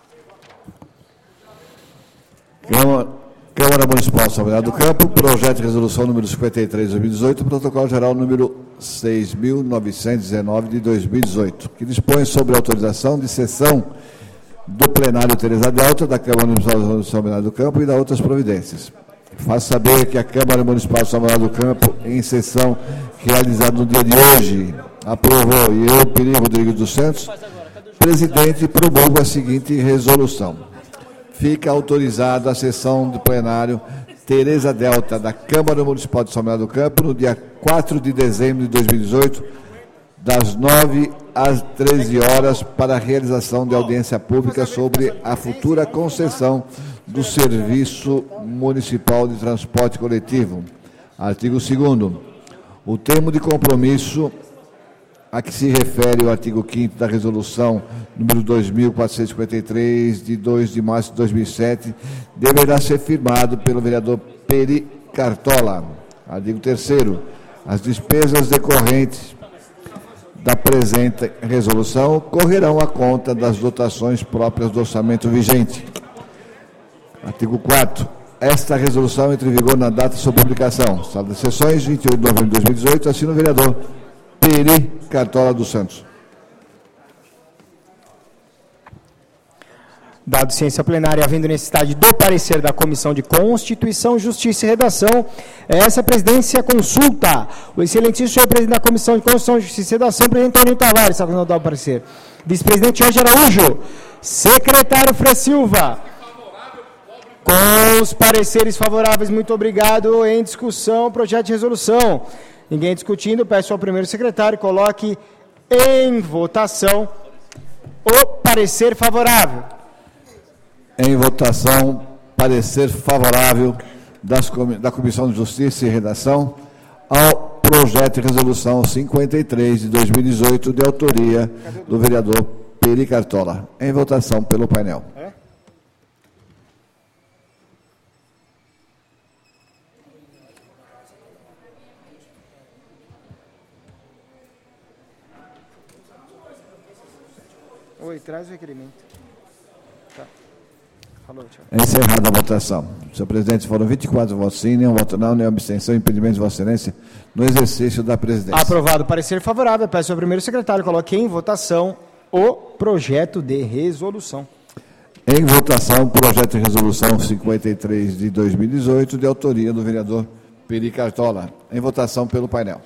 Câmara, Câmara Municipal de São Bernardo do Campo, projeto de resolução número cinquenta e três de dois mil e dezoito, protocolo geral número seis mil novecentos e dezenove de dois mil e dezoito, que dispõe sobre a autorização de sessão do plenário Tereza Delta da Câmara Municipal de São Bernardo do Campo e da outras providências. Faço saber que a Câmara Municipal de São Bernardo do Campo, em sessão realizada no dia de hoje, aprovou, e eu, Peri Rodrigues dos Santos, presidente, promovo a seguinte resolução. Fica autorizada a sessão do plenário Tereza Delta da Câmara Municipal de São Bernardo do Campo, no dia quatro de dezembro de dois mil e dezoito, das nove às treze horas, para a realização de audiência pública sobre a futura concessão do Serviço Municipal de Transporte Coletivo. Artigo segundo. O termo de compromisso a que se refere o artigo quinto da Resolução número dois mil quatrocentos e cinquenta e três, de dois de março de dois mil e sete, deverá ser firmado pelo vereador Peri Cartola. Artigo terceiro. As despesas decorrentes da presente resolução correrão à conta das dotações próprias do orçamento vigente. Artigo quarto. Esta resolução entra em vigor na data de sua publicação. Sala de sessões, vinte e oito de novembro de dois mil e dezoito, assina o vereador Peri Cartola dos Santos. Dado ciência plenária, havendo necessidade do parecer da Comissão de Constituição, Justiça e Redação, essa presidência consulta o excelentíssimo senhor presidente da Comissão de Constituição, Justiça e Redação, presidente Antônio Tavares, está com o parecer. Vice-presidente Jorge Araújo, secretário Frei Silva. Com os pareceres favoráveis, muito obrigado. Em discussão, projeto de resolução. Ninguém discutindo, peço ao primeiro secretário, coloque em votação o parecer favorável. Em votação, parecer favorável das, da Comissão de Justiça e Redação ao projeto de resolução cinquenta e três de dois mil e dezoito, de autoria do vereador Peri Cartola. Em votação pelo painel. É? Oi, traz o requerimento. Tá. Falou, tchau. Encerrada a votação. Senhor presidente, foram vinte e quatro votos sim, nenhum voto não, nenhuma abstenção, impedimento de Vossa Excelência no exercício da presidência. Aprovado o parecer favorável, peço ao primeiro secretário, coloque em votação o projeto de resolução. Em votação, o projeto de resolução cinquenta e três de dois mil e dezoito, de autoria do vereador Peri Cartola. Em votação pelo painel.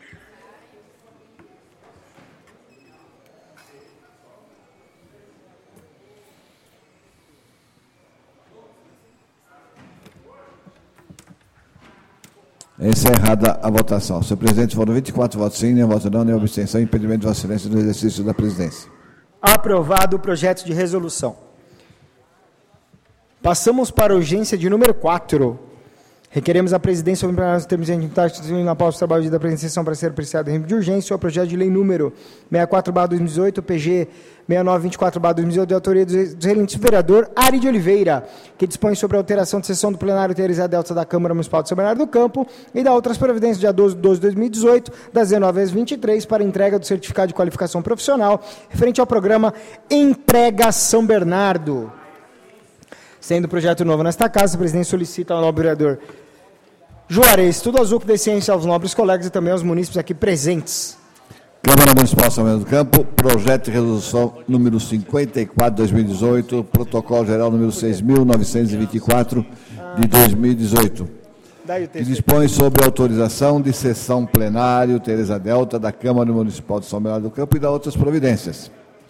Encerrada a votação. Senhor presidente, foram vinte e quatro votos sim, nenhum voto não, nenhuma abstenção, impedimento de Vossa Excelência no exercício da presidência. Aprovado o projeto de resolução. Passamos para a urgência de número quatro. Requeremos a presidência sobre os termos de na após o trabalho da presidência para ser apreciado em regime de urgência o projeto de lei número sessenta e quatro barra dois mil e dezoito, P G sessenta e nove vinte e quatro barra dois mil e dezoito, de autoria do excelente vereador Ari de Oliveira, que dispõe sobre a alteração de sessão do plenário Teresa Delta da Câmara Municipal de São Bernardo do Campo e da outras providências, dia doze de doze de dois mil e dezoito, das dezenove às vinte e três, para entrega do certificado de qualificação profissional, referente ao programa Emprega São Bernardo. Sendo projeto novo nesta casa, a presidente solicita ao nobre vereador Juarez Tudo Azul que dê ciência aos nobres colegas e também aos munícipes aqui presentes. Câmara Municipal de São Bernardo do Campo, projeto de resolução número cinquenta e quatro de dois mil e dezoito, protocolo geral número seis mil novecentos e vinte e quatro de dois mil e dezoito, que dispõe sobre a autorização de sessão plenário Teresa Delta da Câmara Municipal de São Bernardo do Campo e da outras providências.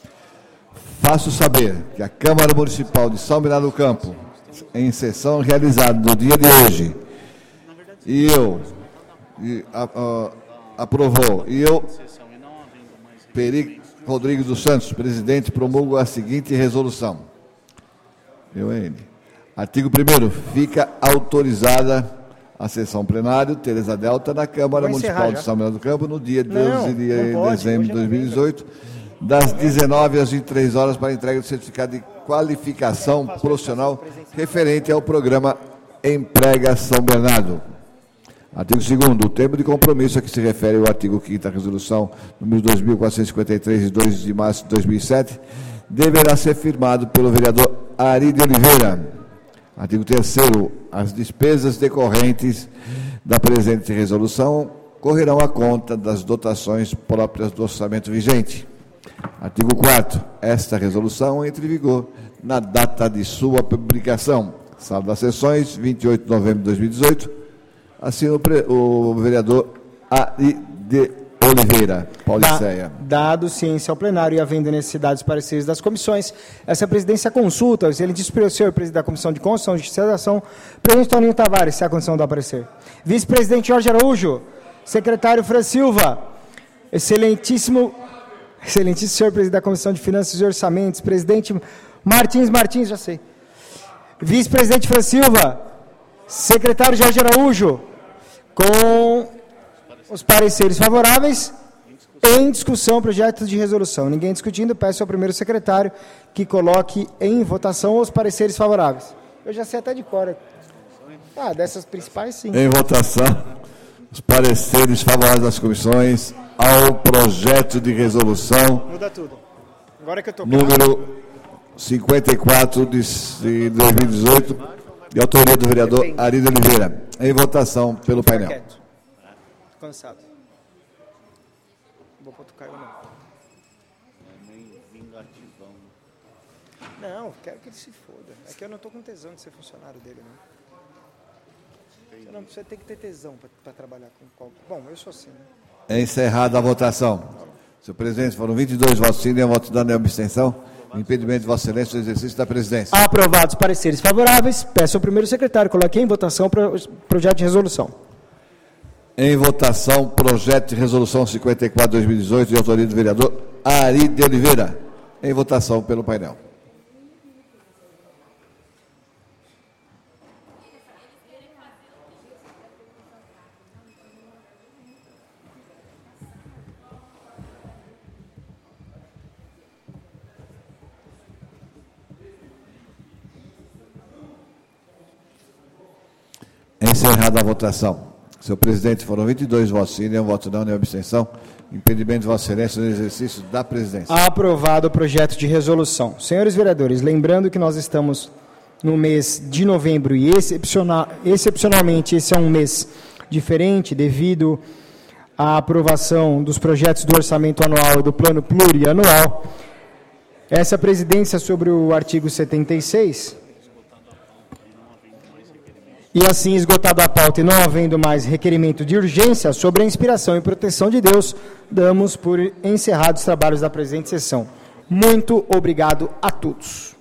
Faço saber que a Câmara Municipal de São Bernardo do Campo, em sessão realizada no dia de hoje, e eu, e, a, a, aprovou, e eu, Peri Rodrigues dos Santos, presidente, promulgo a seguinte resolução. Eu, ele. Artigo primeiro, fica autorizada a sessão plenária Teresa Delta da Câmara Municipal de São Bernardo do Campo no dia doze de dezembro de dois mil e dezoito, das dezenove às vinte e três horas, para entrega do certificado de qualificação profissional referente ao programa Emprega São Bernardo. Artigo segundo, o termo de compromisso a que se refere o artigo quinto da resolução número dois mil quatrocentos e cinquenta e três, de dois de março de dois mil e sete, deverá ser firmado pelo vereador Ari de Oliveira. Artigo terceiro, as despesas decorrentes da presente resolução correrão à conta das dotações próprias do orçamento vigente. Artigo quarto, esta resolução entra em vigor na data de sua publicação. Sala das Sessões, vinte e oito de novembro de dois mil e dezoito, assina o, pre, o vereador Ari de Oliveira, Pauliceia. Dado ciência ao plenário e havendo necessidades de pareceres das comissões, essa presidência consulta, ele diz para o senhor presidente da Comissão de Constituição e Justiça da Ação, presidente Toninho Tavares, se há condição de aparecer. Vice-presidente Jorge Araújo, secretário Fran Silva, excelentíssimo, excelentíssimo senhor presidente da Comissão de Finanças e Orçamentos, presidente Martins Martins, já sei. Vice-presidente Fran Silva, secretário Jorge Araújo, com os pareceres favoráveis, em discussão o projeto de resolução. Ninguém discutindo, peço ao primeiro secretário que coloque em votação os pareceres favoráveis. Eu já sei até de cor. Ah, dessas principais, sim. Em votação, os pareceres favoráveis das comissões ao projeto de resolução. Muda tudo. Agora que eu tô número cinquenta e quatro de dois mil e dezoito, de autoria do vereador Ari de Oliveira. Em votação pelo painel. Quieto. Cansado. Vou botar o Caio, não. Não, quero que ele se foda. É que eu não estou com tesão de ser funcionário dele, não. Você não precisa ter que ter tesão para trabalhar com qualquer. Bom, eu sou assim, né? É encerrada a votação. Senhor presidente, foram vinte e dois votos sim, nenhum voto dando nenhuma abstenção. Impedimento de Vossa Excelência do exercício da presidência. Aprovados pareceres favoráveis, peço ao primeiro secretário coloque em votação o pro, projeto de resolução. Em votação, projeto de resolução cinquenta e quatro de dois mil e dezoito, de autoria do vereador Ari de Oliveira. Em votação pelo painel. Encerrada a votação. Senhor presidente, foram vinte e dois votos sim, nenhum voto não, nenhuma abstenção. Impedimento de Vossa Excelência no exercício da presidência. Aprovado o projeto de resolução. Senhores vereadores, lembrando que nós estamos no mês de novembro e excepcional, excepcionalmente esse é um mês diferente devido à aprovação dos projetos do orçamento anual e do plano plurianual. Essa presidência sobre o artigo setenta e seis... E assim, esgotada a pauta e não havendo mais requerimento de urgência sobre a inspiração e proteção de Deus, damos por encerrados os trabalhos da presente sessão. Muito obrigado a todos.